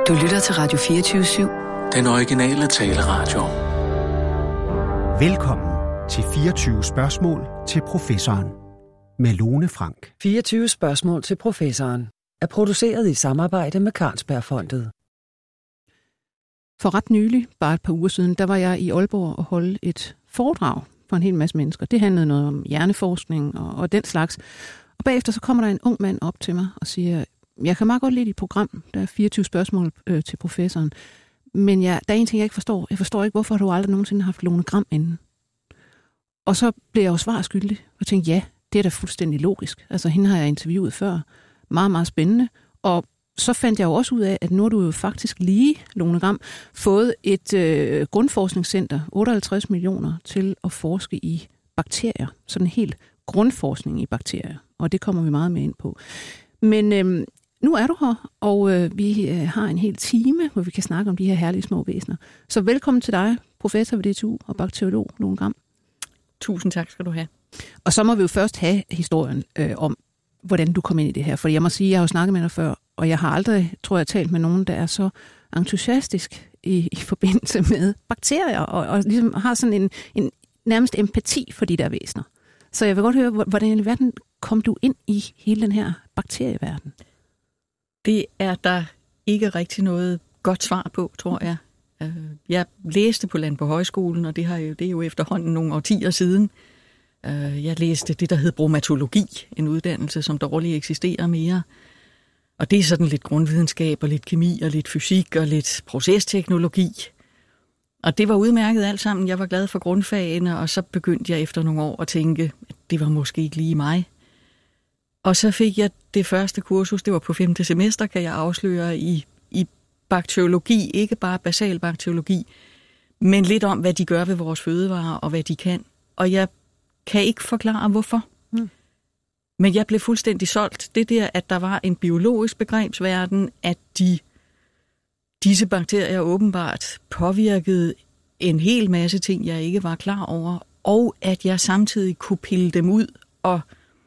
Du lytter til Radio 24/7. Den originale taleradio. Velkommen til 24 spørgsmål til professoren med Lone Frank. 24 spørgsmål til professoren er produceret i samarbejde med Carlsbergfondet. For ret nylig, bare et par uger siden, der var jeg i Aalborg og holdt et foredrag for en hel masse mennesker. Det handlede noget om hjerneforskning og den slags. Og bagefter så kommer der en ung mand op til mig og siger, jeg kan meget godt lide dit program, der er 24 spørgsmål til professoren, men der er en ting, jeg ikke forstår. Jeg forstår ikke, hvorfor du aldrig nogensinde har haft Lone Gram inden. Og så blev jeg jo svar skyldig og tænkte, ja, det er da fuldstændig logisk. Altså, hende har jeg interviewet før. Meget, meget spændende. Og så fandt jeg jo også ud af, at nu har du jo faktisk lige, Lone Gram, fået et grundforskningscenter, 58 millioner, til at forske i bakterier. Sådan en helt grundforskning i bakterier. Og det kommer vi meget med ind på. Men nu er du her, og vi har en hel time, hvor vi kan snakke om de her herlige små væsener. Så velkommen til dig, professor ved DTU og bakteriolog Lone Gram. Tusind tak skal du have. Og så må vi jo først have historien om, hvordan du kom ind i det her. For jeg må sige, jeg har jo snakket med dig før, og jeg har aldrig, tror jeg, talt med nogen, der er så entusiastisk i forbindelse med bakterier, og ligesom har sådan en nærmest empati for de der væsener. Så jeg vil godt høre, hvordan i verden kom du ind i hele den her bakterieverden? Det er der ikke rigtig noget godt svar på, tror jeg. Jeg læste på Landbohøjskolen, og det er jo efterhånden nogle årtier siden. Jeg læste det, der hed bromatologi, en uddannelse, som dårligt eksisterer mere. Og det er sådan lidt grundvidenskab og lidt kemi og lidt fysik og lidt procesteknologi. Og det var udmærket alt sammen. Jeg var glad for grundfagene, og så begyndte jeg efter nogle år at tænke, at det var måske ikke lige mig. Og så fik jeg det første kursus, det var på 5. semester, kan jeg afsløre, i bakteriologi, ikke bare basal bakteriologi, men lidt om, hvad de gør ved vores fødevarer og hvad de kan. Og jeg kan ikke forklare, hvorfor. Men jeg blev fuldstændig solgt. Det der, at der var en biologisk begrebsverden, at disse bakterier åbenbart påvirkede en hel masse ting, jeg ikke var klar over, og at jeg samtidig kunne pille dem ud og,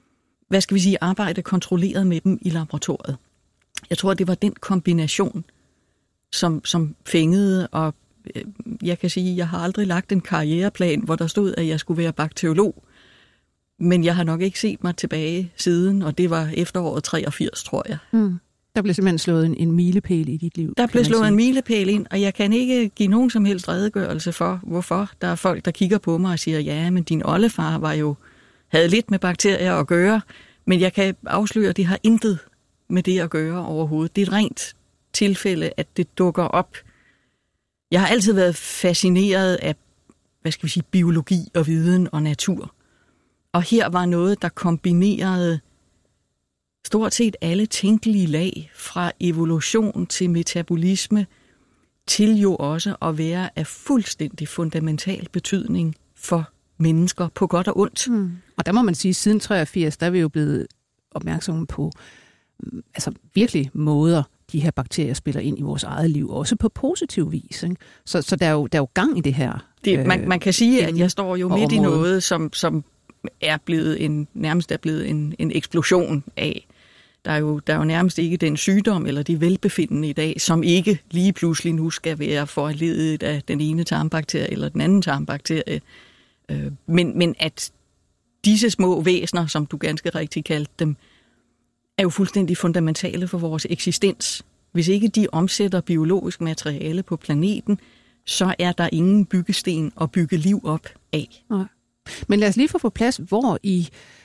arbejde kontrolleret med dem i laboratoriet. Jeg tror, det var den kombination, som fængede, og jeg kan sige, at jeg har aldrig lagt en karriereplan, hvor der stod, at jeg skulle være bakteriolog. Men jeg har nok ikke set mig tilbage siden, og det var efteråret 83, tror jeg. Der blev simpelthen slået en milepæl i dit liv. Der blev slået en milepæl ind, og jeg kan ikke give nogen som helst redegørelse for, hvorfor. Der er folk, der kigger på mig og siger, ja, men din oldefar havde lidt med bakterier at gøre, men jeg kan afsløre, at det har intet med det at gøre overhovedet. Det er et rent tilfælde, at det dukker op. Jeg har altid været fascineret af, biologi og viden og natur. Og her var noget, der kombinerede stort set alle tænkelige lag, fra evolution til metabolisme, til jo også at være af fuldstændig fundamental betydning for mennesker på godt og ondt. Og der må man sige, at siden 83, der er vi jo blevet opmærksomme på virkelig måder, de her bakterier spiller ind i vores eget liv, også på positiv vis. Ikke? Så der er jo gang i det her. Man kan sige, at jeg står jo midt i noget, som er blevet nærmest en eksplosion af. Der er jo nærmest ikke den sygdom eller de velbefindende i dag, som ikke lige pludselig nu skal være foranlediget af den ene tarmbakterie eller den anden tarmbakterie. Men at disse små væsener, som du ganske rigtigt kaldte dem, er jo fuldstændig fundamentale for vores eksistens. Hvis ikke de omsætter biologisk materiale på planeten, så er der ingen byggesten at bygge liv op af. Nej. Men lad os lige få på plads, hvor i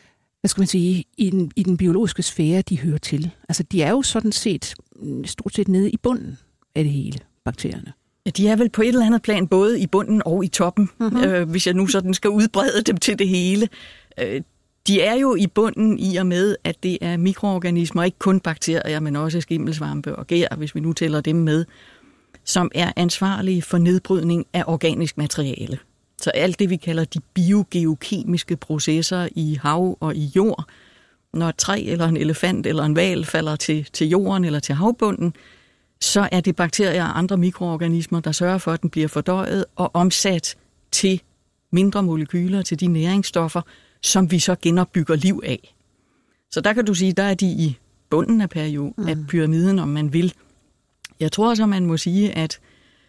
den biologiske sfære, de hører til. Altså, de er jo sådan set stort set nede i bunden af det hele, bakterierne. Ja, de er vel på et eller andet plan både i bunden og i toppen, hvis jeg nu sådan skal udbrede dem til det hele. De er jo i bunden i og med, at det er mikroorganismer, ikke kun bakterier, men også skimmelsvampe og gær, hvis vi nu tæller dem med, som er ansvarlige for nedbrydning af organisk materiale. Så alt det, vi kalder de biogeokemiske processer i hav og i jord, når et træ eller en elefant eller en hval falder til jorden eller til havbunden, så er det bakterier og andre mikroorganismer, der sørger for, at den bliver fordøjet og omsat til mindre molekyler, til de næringsstoffer, som vi så genopbygger liv af. Så der kan du sige, der er de i bunden af pyramiden, om man vil. Jeg tror så, man må sige, at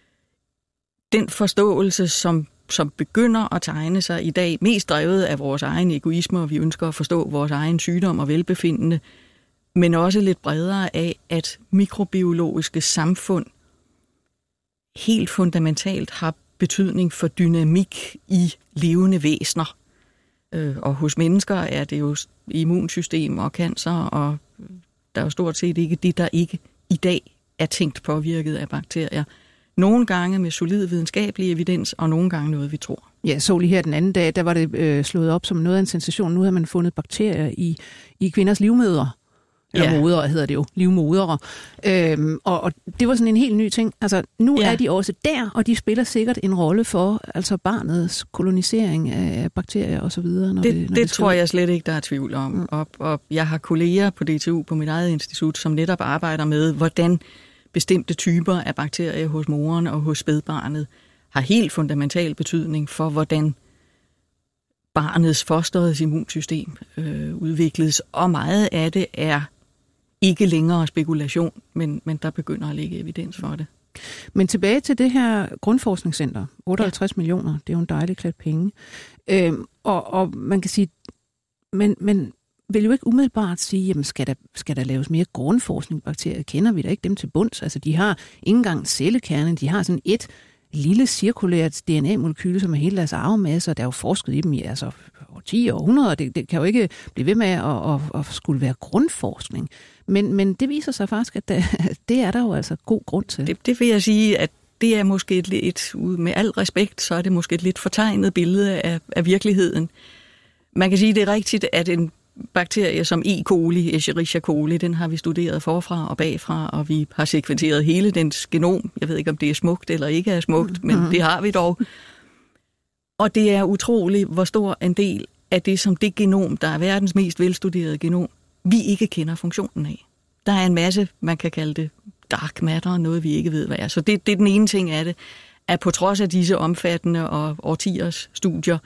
den forståelse, som begynder at tegne sig i dag, mest drevet af vores egen egoisme, og vi ønsker at forstå vores egen sygdom og velbefindende, men også lidt bredere af, at mikrobiologiske samfund helt fundamentalt har betydning for dynamik i levende væsener. Og hos mennesker er det jo immunsystem og cancer, og der er jo stort set ikke det, der ikke i dag er tænkt påvirket af bakterier. Nogle gange med solid videnskabelig evidens, og nogle gange noget, vi tror. Ja, så lige her den anden dag, der var det slået op som noget af en sensation. Nu har man fundet bakterier i kvinders livmødre. Eller modere hedder det jo, livmodere. Og det var sådan en helt ny ting. Altså, nu er de også der, og de spiller sikkert en rolle for altså barnets kolonisering af bakterier osv. Det tror jeg slet ikke, der er tvivl om. Og jeg har kolleger på DTU, på mit eget institut, som netop arbejder med, hvordan bestemte typer af bakterier hos moren og hos spædbarnet har helt fundamental betydning for, hvordan barnets, fosterets immunsystem udvikles. Og meget af det er ikke længere spekulation, men der begynder at ligge evidens for det. Men tilbage til det her grundforskningscenter, 58 millioner, det er jo en dejlig klat penge. Og man kan sige, men vil jo ikke umiddelbart sige, jamen skal der laves mere grundforskning? Bakterier kender vi da ikke dem til bunds. Altså de har ikke engang cellekernen, de har sådan et lille cirkulært DNA-molekyle, som er hele deres arvemasse, og der er jo forsket i dem i altså 10 og 100, og det kan jo ikke blive ved med at skulle være grundforskning. Men det viser sig faktisk, at det er der jo altså god grund til. Det vil jeg sige, at det er måske med al respekt, så er det måske et lidt fortegnet billede af virkeligheden. Man kan sige, det er rigtigt, at en bakterie som E. coli, Escherichia coli, den har vi studeret forfra og bagfra, og vi har sekventeret hele dens genom. Jeg ved ikke, om det er smukt eller ikke er smukt, men det har vi dog. Og det er utroligt, hvor stor en del af det, som det genom, der er verdens mest velstuderede genom, vi ikke kender funktionen af. Der er en masse, man kan kalde det dark matter, noget vi ikke ved, hvad er. Så det er den ene ting af det, at på trods af disse omfattende og årtiers studier,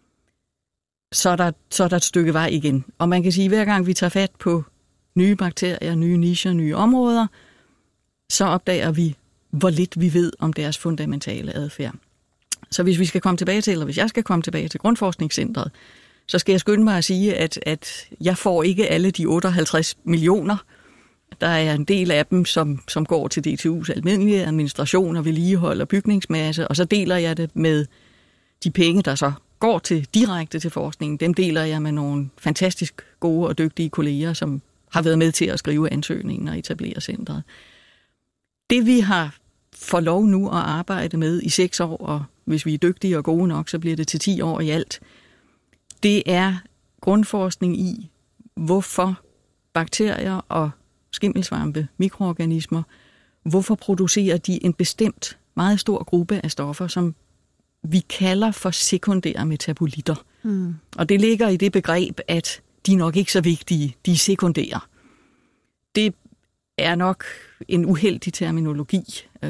så er der et stykke vej igen. Og man kan sige, at hver gang vi tager fat på nye bakterier, nye nicher, nye områder, så opdager vi, hvor lidt vi ved om deres fundamentale adfærd. Så hvis jeg skal komme tilbage til Grundforskningscentret, så skal jeg skynde mig at sige, at jeg får ikke alle de 58 millioner. Der er en del af dem, som går til DTU's almindelige administration og vedligehold og bygningsmasse, og så deler jeg det med de penge, der så går direkte til forskningen. Dem deler jeg med nogle fantastisk gode og dygtige kolleger, som har været med til at skrive ansøgningen og etablere centret. Det vi har fået lov nu at arbejde med i 6 år, og hvis vi er dygtige og gode nok, så bliver det til 10 år i alt, det er grundforskning i, hvorfor bakterier og skimmelsvampe, mikroorganismer, hvorfor producerer de en bestemt meget stor gruppe af stoffer, som vi kalder for sekundære metabolitter. Og det ligger i det begreb, at de er nok ikke så vigtige, de er sekundære. Det er nok en uheldig terminologi.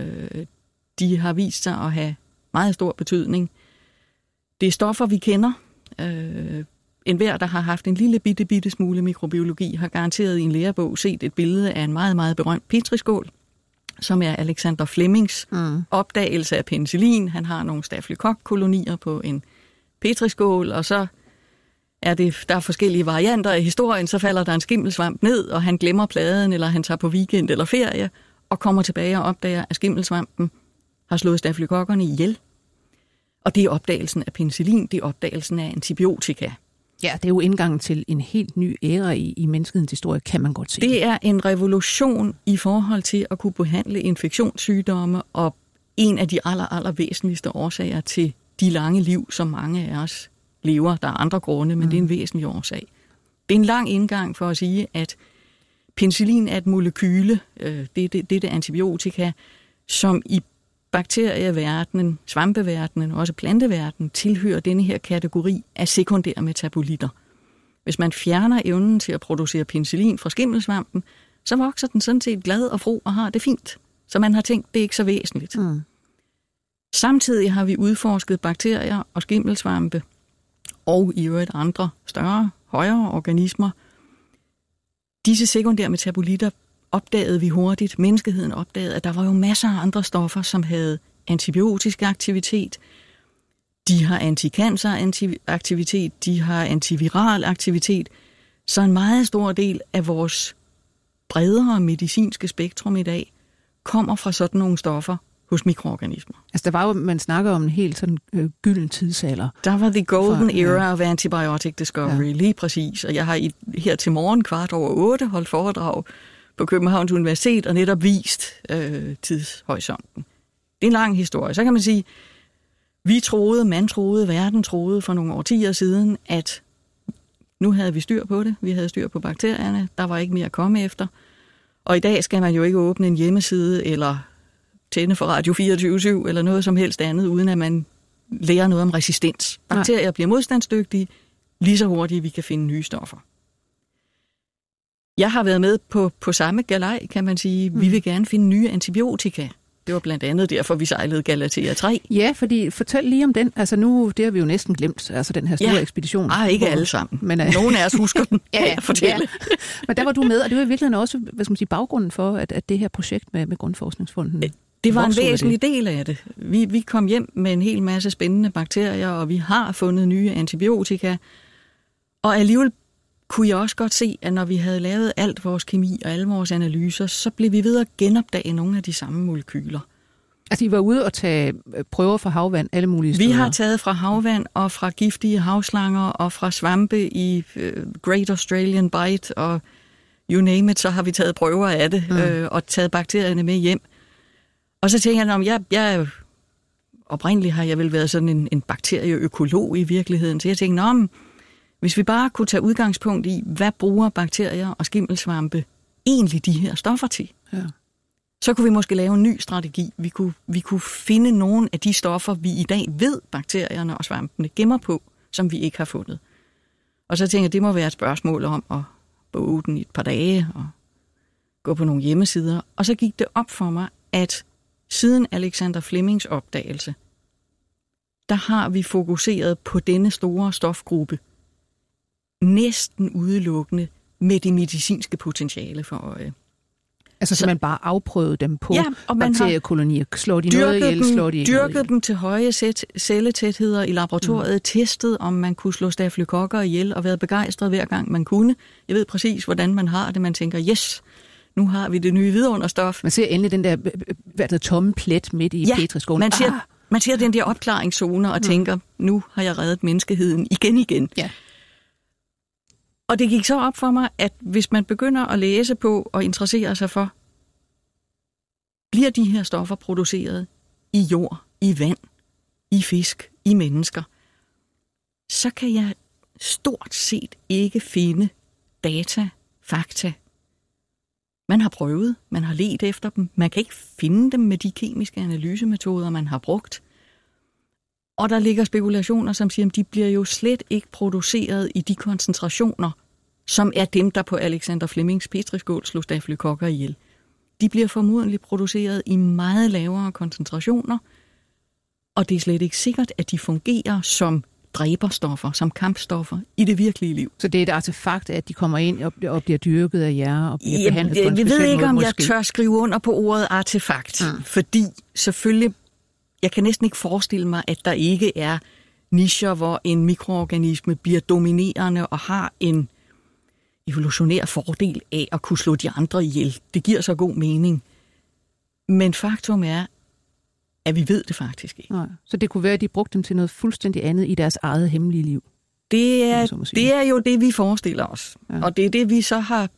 De har vist sig at have meget stor betydning. Det er stoffer, vi kender. Enhver, der har haft en lille bitte smule mikrobiologi, har garanteret i en lærebog set et billede af en meget, meget berømt petriskål, som er Alexander Flemings opdagelse af penicillin. Han har nogle stafylokokke-kolonier på en petriskål, og så der er forskellige varianter af historien, så falder der en skimmelsvamp ned, og han glemmer pladen, eller han tager på weekend eller ferie, og kommer tilbage og opdager, at skimmelsvampen har slået stafylokokkerne ihjel. Og det er opdagelsen af penicillin, det er opdagelsen af antibiotika. Ja, det er jo indgangen til en helt ny æra i menneskehedens historie, kan man godt sige. Det er en revolution i forhold til at kunne behandle infektionssygdomme, og en af de aller væsentligste årsager til de lange liv, som mange af os lever. Der er andre grunde, men det er en væsentlig årsag. Det er en lang indgang for at sige, at penicillin er et molekyle, det er antibiotika, som i bakterieverdenen, svampeverdenen og også planteverdenen tilhører denne her kategori af sekundære metabolitter. Hvis man fjerner evnen til at producere penicillin fra skimmelsvampen, så vokser den sådan set glad og fro og har det fint. Så man har tænkt, det er ikke så væsentligt. Samtidig har vi udforsket bakterier og skimmelsvampe og i øvrigt andre større, højere organismer. Disse sekundære metabolitter opdagede vi hurtigt, menneskeheden opdagede, at der var jo masser af andre stoffer, som havde antibiotisk aktivitet. De har anticanceraktivitet, de har antiviral aktivitet. Så en meget stor del af vores bredere medicinske spektrum i dag kommer fra sådan nogle stoffer hos mikroorganismer. Altså der var jo, man snakker om en helt sådan gylden tidsalder. Der var the golden era of antibiotic discovery, lige præcis. Og jeg har her til morgen 7:15 holdt foredrag på Københavns Universitet og netop vist tidshorisonten. Det er en lang historie. Så kan man sige, man troede, verden troede for nogle årtier siden, at nu havde vi styr på det. Vi havde styr på bakterierne. Der var ikke mere at komme efter. Og i dag skal man jo ikke åbne en hjemmeside eller tænde for Radio 24/7 eller noget som helst andet, uden at man lærer noget om resistens. Bakterier bliver modstandsdygtige lige så hurtigt, vi kan finde nye stoffer. Jeg har været med på samme galej, kan man sige. Vi vil gerne finde nye antibiotika. Det var blandt andet derfor, vi sejlede Galatea 3. Ja, fordi fortæl lige om den. Altså nu, det har vi jo næsten glemt, altså den her store ekspedition. Ikke alle sammen. Men nogle af os husker den, kan jeg fortælle. Ja. Men der var du med, og det var i virkeligheden også, baggrunden for, at det her projekt med Grundforskningsfonden... Det var en væsentlig del af det. Vi kom hjem med en hel masse spændende bakterier, og vi har fundet nye antibiotika. Og alligevel kunne jeg også godt se, at når vi havde lavet alt vores kemi og alle vores analyser, så blev vi ved at genopdage nogle af de samme molekyler. Altså, I var ude og tage prøver fra havvand, alle mulige steder? Vi har taget fra havvand og fra giftige havslanger og fra svampe i Great Australian Bight og you name it, så har vi taget prøver af det og taget bakterierne med hjem. Og så tænker jeg, oprindeligt har jeg vel været sådan en bakterieøkolog i virkeligheden, så jeg tænkte, hvis vi bare kunne tage udgangspunkt i, hvad bruger bakterier og skimmelsvampe egentlig de her stoffer til, så kunne vi måske lave en ny strategi. Vi kunne finde nogle af de stoffer, vi i dag ved, bakterierne og svampene gemmer på, som vi ikke har fundet. Og så tænkte jeg, det må være et spørgsmål om at boge den i et par dage og gå på nogle hjemmesider. Og så gik det op for mig, at siden Alexander Flemings opdagelse, der har vi fokuseret på denne store stofgruppe, næsten udelukkende med det medicinske potentiale for øje. Altså så man bare afprøvede dem på bakteriekolonier? Slår de noget ihjel? Slår de ikke dyrket dem til høje celletætheder i laboratoriet, testet, om man kunne slå stafylokokker ihjel, og været begejstret hver gang man kunne. Jeg ved præcis, hvordan man har det. Man tænker, yes, nu har vi det nye vidunderstof. Man ser endelig den der tomme plet midt i petriskålen. Man ser den der opklaringszone og tænker, nu har jeg reddet menneskeheden igen. Ja. Og det gik så op for mig, at hvis man begynder at læse på og interessere sig for, bliver de her stoffer produceret i jord, i vand, i fisk, i mennesker, så kan jeg stort set ikke finde data, fakta. Man har prøvet, man har ledt efter dem, man kan ikke finde dem med de kemiske analysemetoder, man har brugt. Og der ligger spekulationer, som siger, at de bliver jo slet ikke produceret i de koncentrationer, som er dem, der på Alexander Flemings petriskål slog stafylokokker ihjel. De bliver formodentlig produceret i meget lavere koncentrationer, og det er slet ikke sikkert, at de fungerer som dræberstoffer, som kampstoffer i det virkelige liv. Så det er et artefakt, at de kommer ind og bliver dyrket af jer og bliver behandlet på en speciel måde? Jeg ved ikke, om måske. Jeg tør skrive under på ordet artefakt, fordi selvfølgelig, jeg kan næsten ikke forestille mig, at der ikke er nicher, hvor en mikroorganisme bliver dominerende og har en evolutionær fordel af at kunne slå de andre ihjel. Det giver så god mening. Men faktum er, at vi ved det faktisk ikke. Nej. Så det kunne være, at de brugte dem til noget fuldstændig andet i deres eget hemmelige liv? Det er jo det, vi forestiller os. Ja. Og det er det, vi så har,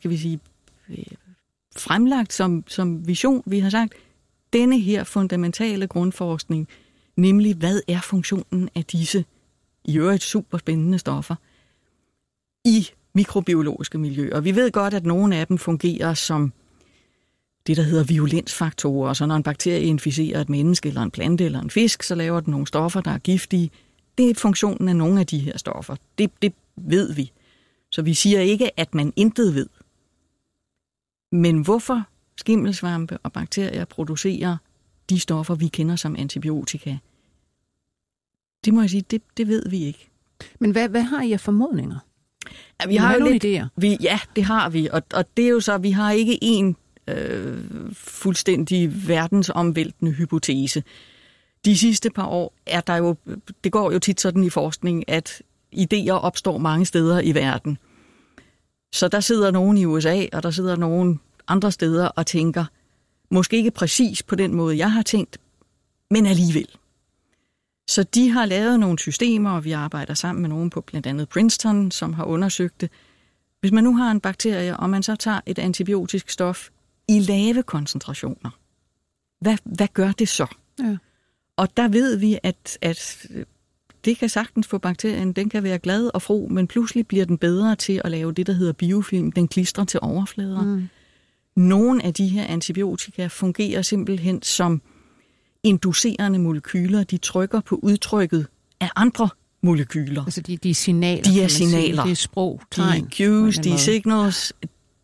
fremlagt som vision. Vi har sagt, denne her fundamentale grundforskning, nemlig hvad er funktionen af disse i øvrigt super spændende stoffer i mikrobiologiske miljøer. Vi ved godt, at nogle af dem fungerer som det, der hedder virulensfaktorer. Så når en bakterie inficerer et menneske, eller en plante, eller en fisk, så laver den nogle stoffer, der er giftige. Det er funktionen af nogle af de her stoffer. Det ved vi. Så vi siger ikke, at man intet ved. Men hvorfor skimmelsvampe og bakterier producerer de stoffer, vi kender som antibiotika, det må jeg sige, det ved vi ikke. Men hvad har I af formodninger? Ja, vi har jo nogle lidt idéer. Ja, det har vi. Og det er jo så, vi har ikke en fuldstændig verdensomvæltende hypotese. De sidste par år er der jo, det går jo tit sådan i forskning, at idéer opstår mange steder i verden. Så der sidder nogen i USA, og der sidder nogen andre steder og tænker, måske ikke præcis på den måde, jeg har tænkt, men alligevel. Så de har lavet nogle systemer, og vi arbejder sammen med nogen på blandt andet Princeton, som har undersøgt det. Hvis man nu har en bakterie, og man så tager et antibiotisk stof i lave koncentrationer, hvad gør det så? Ja. Og der ved vi, at det kan sagtens få bakterien, den kan være glad og fro, men pludselig bliver den bedre til at lave det, der hedder biofilm. Den klistrer til overflader. Mm. Nogle af de her antibiotika fungerer simpelthen som inducerende molekyler. De trykker på udtrykket af andre molekyler. Altså de er signaler. De er signaler. Det er sprog, tegn. De er cues, de er signals.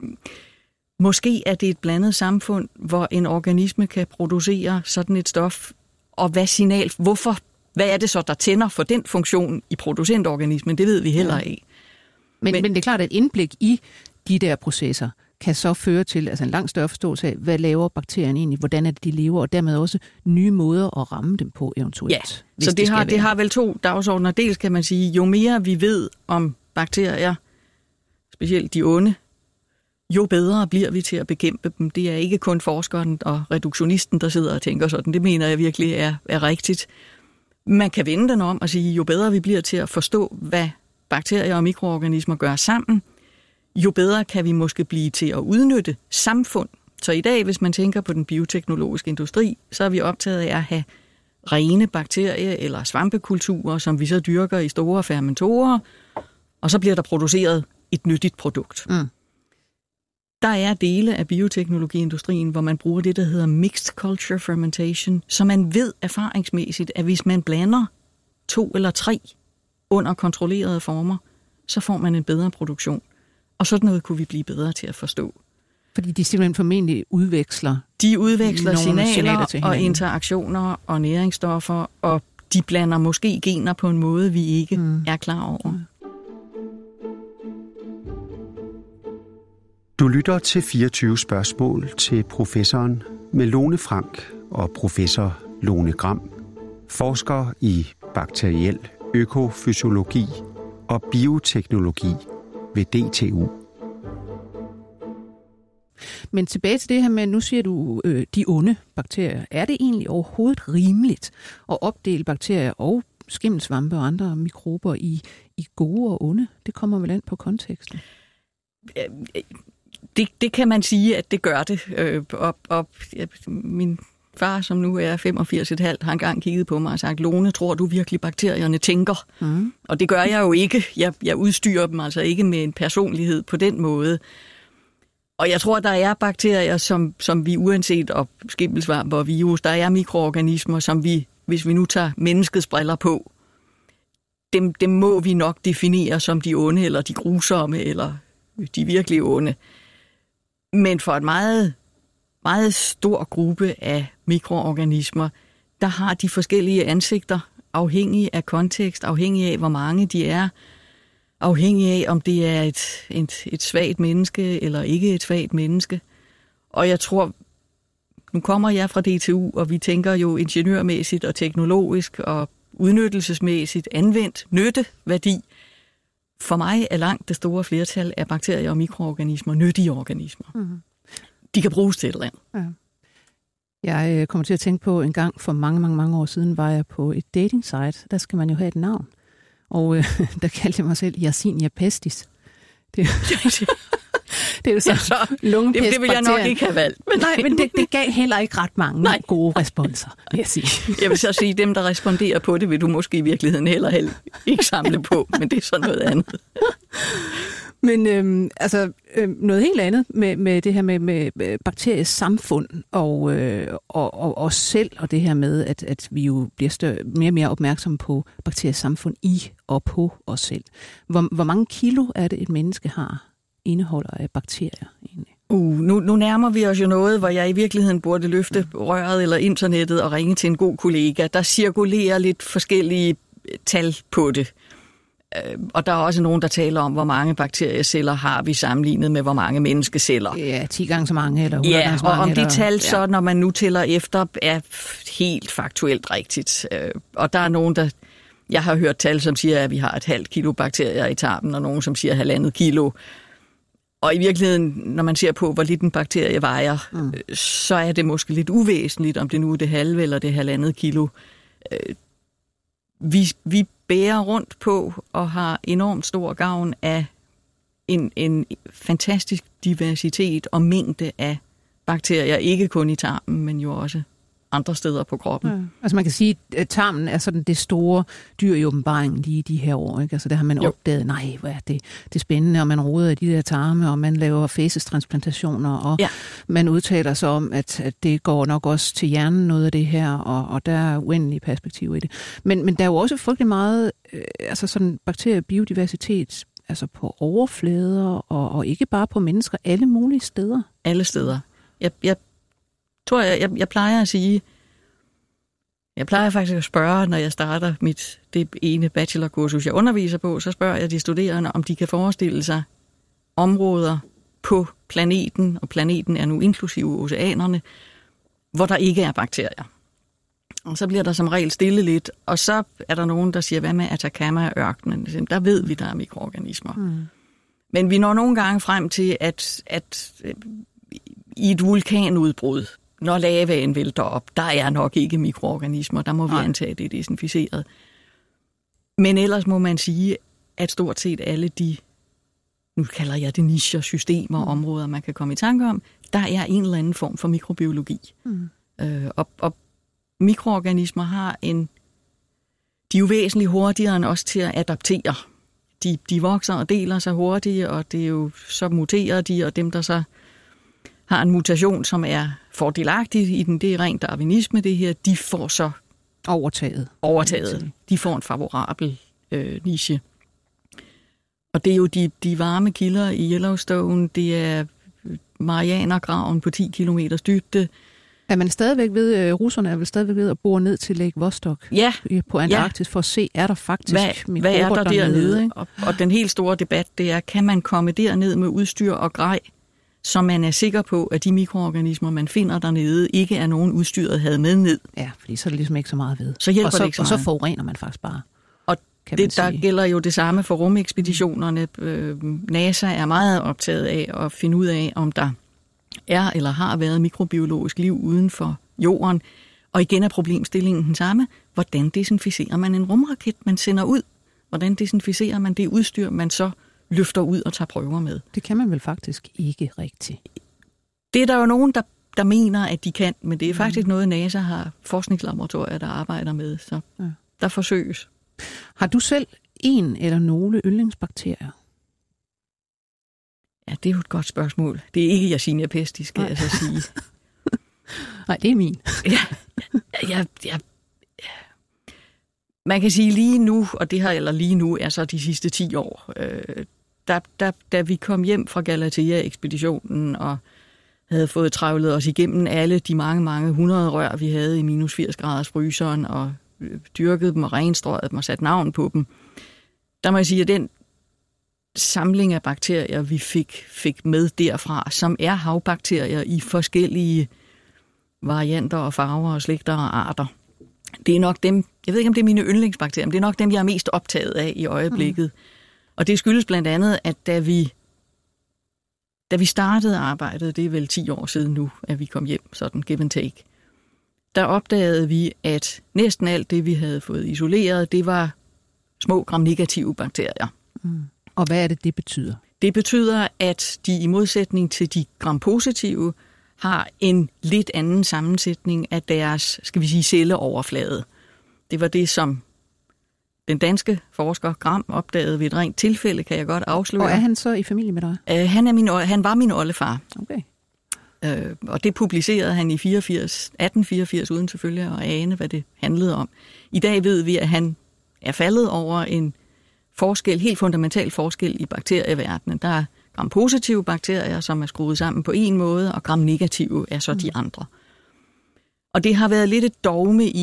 Måske er det et blandet samfund, hvor en organisme kan producere sådan et stof. Og hvad er det så, der tænder for den funktion i producentorganismen? Det ved vi heller ikke. Men det er klart, at indblik i de der processer kan så føre til en langt større forståelse af, hvad laver bakterien egentlig, hvordan er det, de lever, og dermed også nye måder at ramme dem på eventuelt. Ja, så det har vel to dagsordner. Dels kan man sige, jo mere vi ved om bakterier, specielt de onde, jo bedre bliver vi til at bekæmpe dem. Det er ikke kun forskeren og reduktionisten, der sidder og tænker sådan. Det mener jeg virkelig er rigtigt. Man kan vende den om og sige, jo bedre vi bliver til at forstå, hvad bakterier og mikroorganismer gør sammen, jo bedre kan vi måske blive til at udnytte samfund. Så i dag, hvis man tænker på den bioteknologiske industri, så er vi optaget af at have rene bakterier eller svampekulturer, som vi så dyrker i store fermentorer, og så bliver der produceret et nyttigt produkt. Mm. Der er dele af bioteknologiindustrien, hvor man bruger det, der hedder mixed culture fermentation, så man ved erfaringsmæssigt, at hvis man blander 2 eller 3 under kontrollerede former, så får man en bedre produktion. Og sådan noget kunne vi blive bedre til at forstå. Fordi de simpelthen formentlig udveksler... De udveksler signaler og interaktioner og næringsstoffer, og de blander måske gener på en måde, vi ikke er klar over. Du lytter til 24 spørgsmål til professoren med Lone Frank og professor Lone Gram, forsker i bakteriel økofysiologi og bioteknologi ved DTU. Men tilbage til det her med, nu siger du de onde bakterier. Er det egentlig overhovedet rimeligt at opdele bakterier og skimmelsvampe og andre mikrober i gode og onde? Det kommer vel an på konteksten. Det kan man sige, at det gør det. Min far, som nu er 85,5, har engang kigget på mig og sagt, Lone, tror du virkelig, bakterierne tænker? Mm. Og det gør jeg jo ikke. Jeg udstyrer dem altså ikke med en personlighed på den måde. Og jeg tror, der er bakterier, som vi uanset og skimmelsvampe og virus, der er mikroorganismer, som vi, hvis vi nu tager menneskets briller på, dem må vi nok definere som de onde, eller de grusomme, eller de virkelig onde. Men for en meget, meget stor gruppe af mikroorganismer, der har de forskellige ansigter, afhængig af kontekst, afhængig af, hvor mange de er, afhængig af, om det er et svagt menneske eller ikke et svagt menneske. Og jeg tror, nu kommer jeg fra DTU, og vi tænker jo ingeniørmæssigt og teknologisk og udnyttelsesmæssigt anvendt nytteværdi. For mig er langt det store flertal af bakterier og mikroorganismer nyttige organismer. Mm-hmm. De kan bruges til et eller andet. Ja. Jeg kommer til at tænke på, en gang for mange, mange, mange år siden, var jeg på et dating site. Der skal man jo have et navn. Og der kaldte jeg mig selv Yersinia pestis. Det er jo så lungepest. Det vil jeg nok ikke have valgt. Men det gav heller ikke ret mange gode responser, vil jeg sige. Jeg vil så sige, dem, der responderer på det, vil du måske i virkeligheden heller ikke samle på, men det er sådan noget andet. Men noget helt andet med det her med bakteriesamfund og os selv, og det her med, at vi jo bliver mere og mere opmærksomme på bakteriesamfund i og på os selv. Hvor mange kilo er det, et menneske indeholder af bakterier egentlig? Nu nærmer vi os jo noget, hvor jeg i virkeligheden burde løfte røret eller internettet og ringe til en god kollega. Der cirkulerer lidt forskellige tal på det. Og der er også nogen, der taler om, hvor mange bakterieceller har vi sammenlignet med, hvor mange menneskeceller. Ja, 10 gange så mange, eller 100 gange så mange. Og om det tal ja. så, når man nu tæller efter, er helt faktuelt rigtigt. Og der er nogen, der... Jeg har hørt tal, som siger, at vi har 0,5 kilo bakterier i tarmen, og nogen, som siger 1,5 kilo. Og i virkeligheden, når man ser på, hvor lidt en bakterie vejer, så er det måske lidt uvæsentligt, om det nu er det halve eller det 1,5 kilo. Vi bærer rundt på og har enormt stor gavn af en fantastisk diversitet og mængde af bakterier, ikke kun i tarmen, men jo også andre steder på kroppen. Ja. Altså man kan sige, at tarmen er sådan det store dyr i åbenbaringen lige i de her år. Ikke? Altså det har man opdaget, nej, hvor er det er spændende, og man roder i de der tarme, og man laver fæcestransplantationer, og man udtaler sig om, at det går nok også til hjernen noget af det her, og der er uendelige perspektiver i det. Men der er jo også frygtelig meget altså sådan bakteriebiodiversitet, altså på overflader, og ikke bare på mennesker, alle mulige steder. Alle steder. Jeg plejer at sige, jeg plejer faktisk at spørge, når jeg starter det ene bachelorkursus, jeg underviser på, så spørger jeg de studerende, om de kan forestille sig områder på planeten, og planeten er nu inklusive oceanerne, hvor der ikke er bakterier. Og så bliver der som regel stille lidt, og så er der nogen, der siger, hvad med Atacama-ørkenen? Der ved vi, der er mikroorganismer. Men vi når nogle gange frem til, at i et vulkanudbrud, når lavaen vælter op, der er nok ikke mikroorganismer, der må vi antage, at det er desinficeret. Men ellers må man sige, at stort set alle de, nu kalder jeg det nicher, systemer og områder, man kan komme i tanke om, der er en eller anden form for mikrobiologi. Og mikroorganismer de er jo væsentligt hurtigere end os til at adaptere. De vokser og deler sig hurtigt, og det er jo, så muterer de, og dem, der så har en mutation, som er fordelagtig i det er rent darwinisme, det her, de får så overtaget. De får en favorabel niche. Og det er jo de varme kilder i Yellowstone, det er Marianergraven på 10 kilometers dybde. Er man stadigvæk russerne er vel stadigvæk ved at bore ned til Lake Vostok på Antarktis for at se, er der faktisk mikrober hvad er der dernede? Ikke? Og den helt store debat, det er, kan man komme derned med udstyr og grej, så man er sikker på, at de mikroorganismer, man finder dernede, ikke er nogen udstyret havde med ned. Ja, fordi så er det ligesom ikke så meget ved. Så hjælper det ikke så meget. Og så forurener man faktisk bare. Og der gælder jo det samme for rumekspeditionerne. NASA er meget optaget af at finde ud af, om der er eller har været mikrobiologisk liv uden for jorden. Og igen er problemstillingen den samme. Hvordan desinficerer man en rumraket, man sender ud? Hvordan desinficerer man det udstyr, man så løfter ud og tager prøver med? Det kan man vel faktisk ikke rigtigt. Det er der jo nogen, der mener, at de kan, men det er faktisk noget, NASA har forskningslaboratorier, der arbejder med, så der forsøges. Har du selv en eller nogle yndlingsbakterier? Ja, det er jo et godt spørgsmål. Det er ikke Yersinia pestis, skal jeg så sige. Nej, det er min. Man kan sige lige nu, og det her eller lige nu er så de sidste 10 år, da vi kom hjem fra Galatea-ekspeditionen og havde fået travlet os igennem alle de mange 100 rør, vi havde i minus 80 graders fryseren, og dyrket dem og renstrøget dem og sat navn på dem, der må jeg sige, at den samling af bakterier, vi fik med derfra, som er havbakterier i forskellige varianter og farver og slægter og arter, det er nok dem, jeg ved ikke, om det er mine yndlingsbakterier, men det er nok dem, jeg er mest optaget af i øjeblikket. Og det skyldes blandt andet, at da vi startede arbejdet, det er vel 10 år siden nu, at vi kom hjem, sådan give and take, der opdagede vi, at næsten alt det, vi havde fået isoleret, det var små gram-negative bakterier. Og hvad er det betyder? Det betyder, at de i modsætning til de gram-positive har en lidt anden sammensætning af deres, skal vi sige, celleoverflade. Det var det, som den danske forsker Gram opdagede ved et rent tilfælde, kan jeg godt afsløre. Og er han så i familie med dig? Han var min oldefar. Okay. Og det publicerede han i 1884, uden selvfølgelig at ane, hvad det handlede om. I dag ved vi, at han er faldet over en helt fundamental forskel i bakterieverdenen. Der er gram-positive bakterier, som er skruet sammen på en måde, og gram-negative er så de andre. Og det har været lidt et dogme i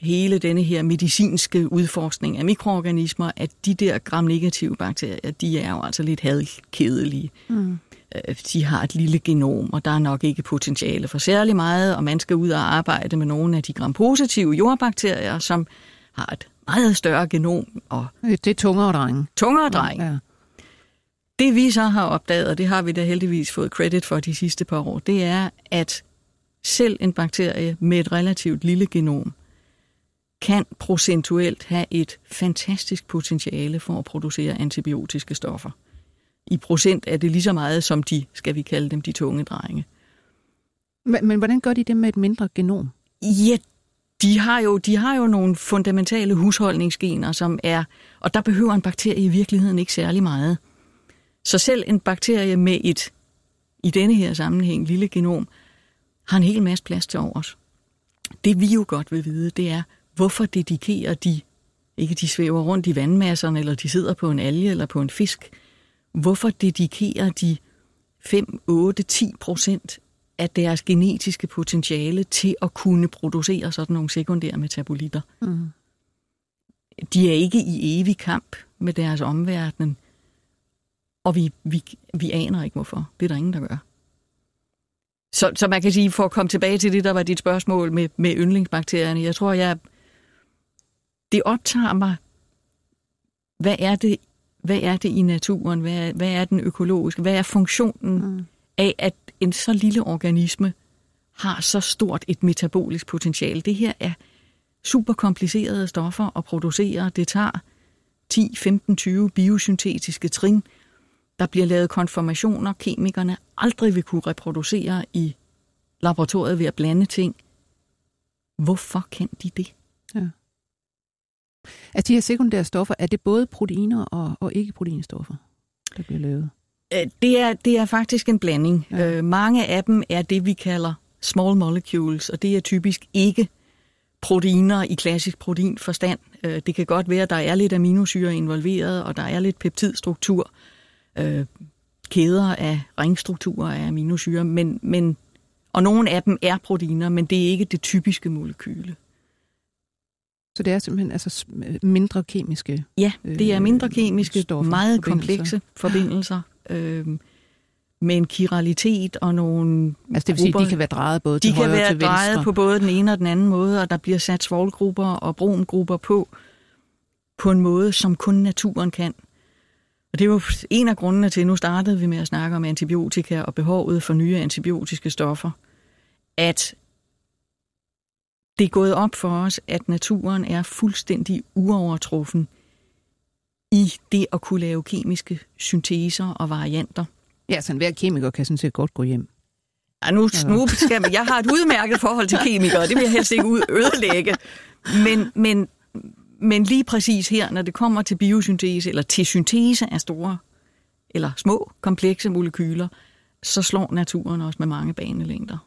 hele denne her medicinske udforskning af mikroorganismer, at de der gram-negative bakterier, de er jo altså lidt hadkedelige. De har et lille genom, og der er nok ikke potentiale for særlig meget, og man skal ud og arbejde med nogle af de gram-positive jordbakterier, som har et meget større genom. Og det er tungere drenge. Tungere drenge. Ja. Det vi så har opdaget, og det har vi da heldigvis fået credit for de sidste par år, det er, at selv en bakterie med et relativt lille genom kan procentuelt have et fantastisk potentiale for at producere antibiotiske stoffer. I procent er det lige så meget som de, skal vi kalde dem, de tunge drenge. Men hvordan gør de det med et mindre genom? Ja, de har jo nogle fundamentale husholdningsgener, som er, og der behøver en bakterie i virkeligheden ikke særlig meget. Så selv en bakterie med et, i denne her sammenhæng, lille genom, har en hel masse plads til overs. Det vi jo godt vil vide, det er, hvorfor dedikerer de, ikke de svæver rundt i vandmasserne, eller de sidder på en alge eller på en fisk, hvorfor dedikerer de 5, 8, 10% af deres genetiske potentiale til at kunne producere sådan nogle sekundære metabolitter? De er ikke i evig kamp med deres omverden, og vi aner ikke hvorfor. Det er der ingen, der gør. Så man kan sige, for at komme tilbage til det, der var dit spørgsmål med yndlingsbakterierne, jeg tror, det optager mig, hvad er det i naturen, hvad er den økologiske, hvad er funktionen af, at en så lille organisme har så stort et metabolisk potentiale. Det her er super komplicerede stoffer at producere. Det tager 10, 15, 20 biosyntetiske trin. Der bliver lavet konformationer, kemikerne aldrig vil kunne reproducere i laboratoriet ved at blande ting. Hvorfor kan de det? Ja. Altså de her sekundære stoffer, er det både proteiner og ikke-proteinstoffer, der bliver lavet? Det er faktisk en blanding. Ja. Mange af dem er det, vi kalder small molecules, og det er typisk ikke proteiner i klassisk proteinforstand. Det kan godt være, at der er lidt aminosyre involveret, og der er lidt peptidstruktur, kæder af ringstrukturer af aminosyre, og nogle af dem er proteiner, men det er ikke det typiske molekyle. Så det er simpelthen altså mindre kemiske? Ja, det er mindre kemiske, stoffer, meget komplekse forbindelser, med en chiralitet og nogle altså det vil sige, de kan være drejet både til højre og til venstre? De kan være drejet på både den ene og den anden måde, og der bliver sat svovlgrupper og bromgrupper på en måde, som kun naturen kan. Og det er jo en af grundene til, nu startede vi med at snakke om antibiotika og behovet for nye antibiotiske stoffer, at det er gået op for os, at naturen er fuldstændig uovertruffen i det at kunne lave kemiske synteser og varianter. Ja, så enhver kemiker kan sådan set godt gå hjem. Ja, nu skal man, jeg har et udmærket forhold til kemikere, det vil jeg helst ikke ødelægge. Men lige præcis her, når det kommer til biosyntese, eller til syntese af store eller små, komplekse molekyler, så slår naturen også med mange banelængder.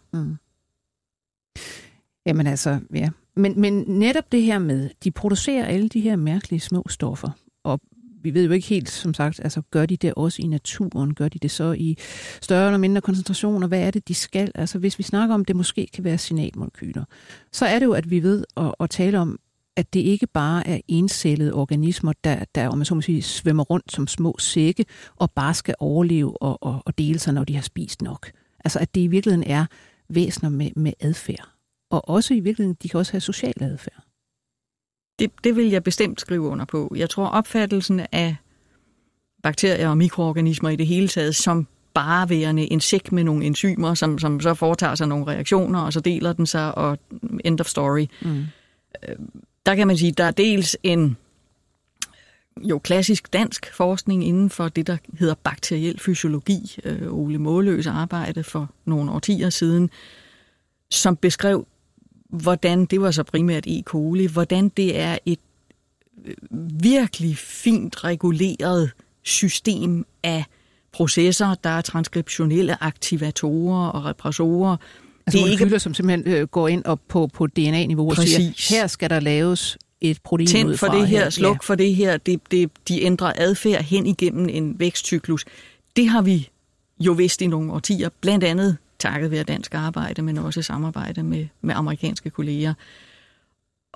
Jamen altså, ja. Men netop det her med, de producerer alle de her mærkelige små stoffer, og vi ved jo ikke helt, som sagt, altså gør de det også i naturen? Gør de det så i større eller mindre koncentrationer? Hvad er det, de skal? Altså hvis vi snakker om, det måske kan være signalmolekyler, så er det jo, at vi ved at tale om, at det ikke bare er encellede organismer, der om man så må sige, svømmer rundt som små sække og bare skal overleve og dele sig, når de har spist nok. Altså at det i virkeligheden er væsener med adfærd. Og også i virkeligheden, de kan også have social adfærd. Det vil jeg bestemt skrive under på. Jeg tror, opfattelsen af bakterier og mikroorganismer i det hele taget som bare værende en sæk med nogle enzymer, som så foretager sig nogle reaktioner, og så deler den sig, og end of story. Der kan man sige, der er dels en klassisk dansk forskning inden for det, der hedder bakteriel fysiologi. Ole Måløs arbejde for nogle årtier siden, som beskrev, hvordan, det var så primært E. coli, hvordan det er et virkelig fint reguleret system af processer, der er transkriptionelle aktivatorer og repressorer. Altså molekyler, som simpelthen går ind og på DNA-niveau og siger, her skal der laves et protein tænd ud fra. For det her, sluk for det her, de ændrer adfærd hen igennem en vækstcyklus. Det har vi jo vidst i nogle årtier, blandt andet takket være dansk arbejde, men også samarbejde med amerikanske kolleger.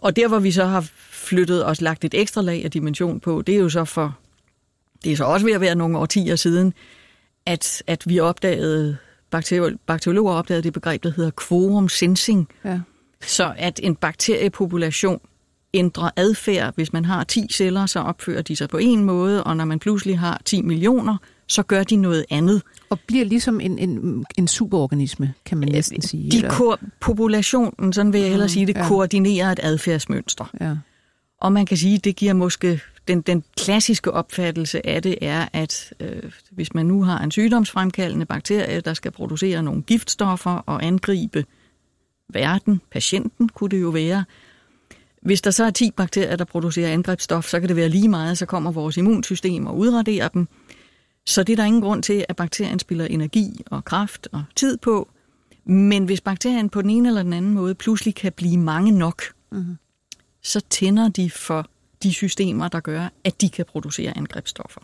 Og der, hvor vi så har flyttet os, lagt et ekstra lag af dimension på, det er jo så det er så også ved at være nogle årtier siden, at vi opdagede, bakteriologer opdagede det begreb, der hedder quorum sensing. Ja. Så at en bakteriepopulation ændrer adfærd. Hvis man har 10 celler, så opfører de sig på en måde, og når man pludselig har 10 millioner, så gør de noget andet. Og bliver ligesom en superorganisme, kan man næsten sige. Populationen, sådan vil jeg hellere sige det, koordinerer et adfærdsmønster. Ja. Og man kan sige, det giver måske den klassiske opfattelse af det er, at hvis man nu har en sygdomsfremkaldende bakterie, der skal producere nogle giftstoffer og angribe verden, patienten kunne det jo være. Hvis der så er 10 bakterier, der producerer angrebsstof, så kan det være lige meget, så kommer vores immunsystem og udraderer dem. Så det er der ingen grund til, at bakterien spiller energi og kraft og tid på. Men hvis bakterien på den ene eller den anden måde pludselig kan blive mange nok, så tænder de for de systemer, der gør, at de kan producere angrebsstoffer.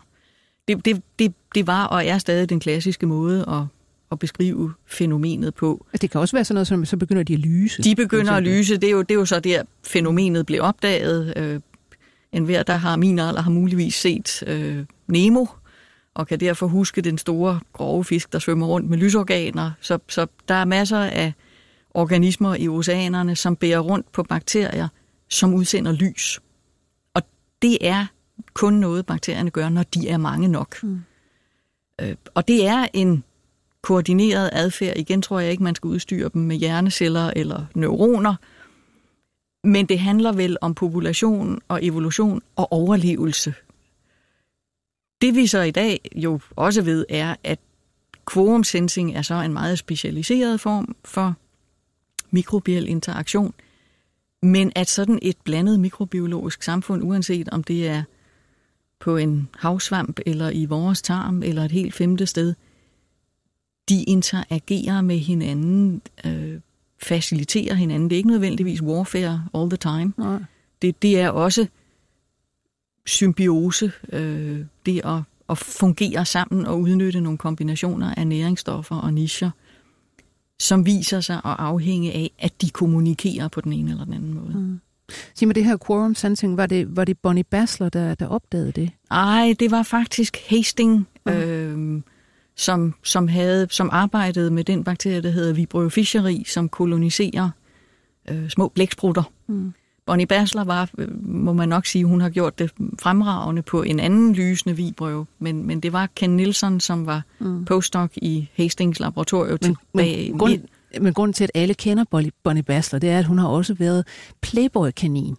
Det var og er stadig den klassiske måde at beskrive fænomenet på. Det kan også være sådan noget, som så begynder de at lyse. De begynder at lyse. Det er jo så der, fænomenet blev opdaget. Enhver, der har min alder, har muligvis set Nemo, og kan derfor huske den store, grove fisk, der svømmer rundt med lysorganer. Så der er masser af organismer i oceanerne, som bærer rundt på bakterier, som udsender lys. Og det er kun noget, bakterierne gør, når de er mange nok. Og det er en koordineret adfærd. Igen tror jeg ikke, man skal udstyre dem med hjerneceller eller neuroner. Men det handler vel om population og evolution og overlevelse. Det vi så i dag jo også ved, er, at quorum sensing er så en meget specialiseret form for mikrobiel interaktion. Men at sådan et blandet mikrobiologisk samfund, uanset om det er på en havsvamp eller i vores tarm eller et helt femte sted, de interagerer med hinanden, faciliterer hinanden. Det er ikke nødvendigvis warfare all the time. Nej. Det er også symbiose, det at fungere sammen og udnytte nogle kombinationer af næringsstoffer og nicher, som viser sig at afhænge af, at de kommunikerer på den ene eller den anden måde. Sig mig, det her quorum sensing, var det Bonnie Bassler, der opdagede det? Nej, det var faktisk Hastings, som arbejdede med den bakterie, der hedder Vibrio fischeri, som koloniserer små blæksprutter. Bonnie Bassler var, må man nok sige, hun har gjort det fremragende på en anden lysende vibrio, men det var Ken Nielsen, som var postdoc i Hastings laboratorium. Men grunden til, at alle kender Bonnie Bassler, det er, at hun har også været Playboy-kanin.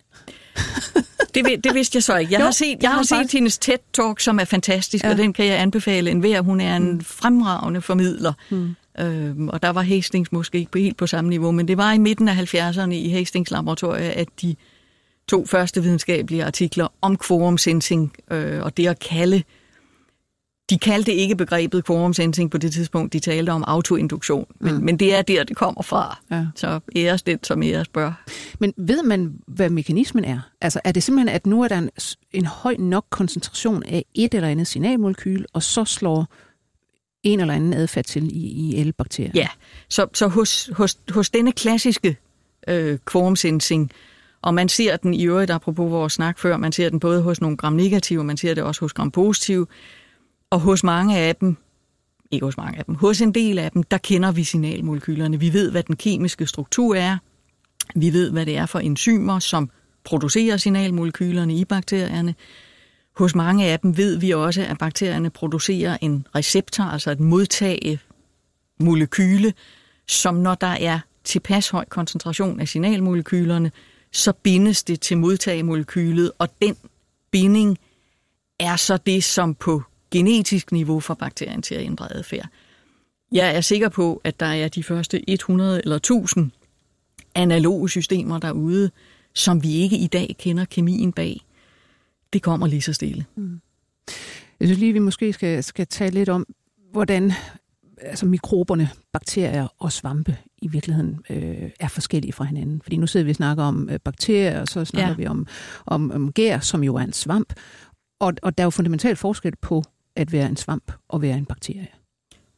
Det vidste jeg så ikke. Jeg har set hendes TED-talk, som er fantastisk, og den kan jeg anbefale enhver. Hun er en fremragende formidler. Og der var Hastings måske ikke helt på samme niveau, men det var i midten af 70'erne i Hastings laboratorium, at de 2 første videnskabelige artikler om quorum sensing, og det at kalde. De kaldte ikke begrebet quorum sensing på det tidspunkt, de talte om autoinduktion, men det er der, det kommer fra. Ja. Så æres det, som æres bør. Men ved man, hvad mekanismen er? Altså er det simpelthen, at nu er der en høj nok koncentration af et eller andet signalmolekyl, og så slår en eller anden adfærd til i alle bakterier? Ja, så hos denne klassiske quorum sensing, og man ser den i øvrigt, apropos vores snak før, man ser den både hos nogle gram-negative, man ser det også hos gram-positive, og hos mange af dem, ikke hos mange af dem, hos en del af dem, der kender vi signalmolekylerne. Vi ved, hvad den kemiske struktur er. Vi ved, hvad det er for enzymer, som producerer signalmolekylerne i bakterierne. Hos mange af dem ved vi også, at bakterierne producerer en receptor, altså et modtagemolekyle, som når der er tilpas høj koncentration af signalmolekylerne, så bindes det til modtagemolekylet, og den binding er så det, som på genetisk niveau for bakterien til at ændre adfærd. Jeg er sikker på, at der er de første 100 eller 1000 analoge systemer derude, som vi ikke i dag kender kemien bag. Det kommer lige så stille. Jeg synes lige, vi måske skal tale lidt om, hvordan mikroberne, bakterier og svampe i virkeligheden er forskellige fra hinanden. Fordi nu sidder vi og snakker om bakterier, og så snakker vi om gær, som jo er en svamp. Og der er jo fundamentalt forskel på at være en svamp og være en bakterie.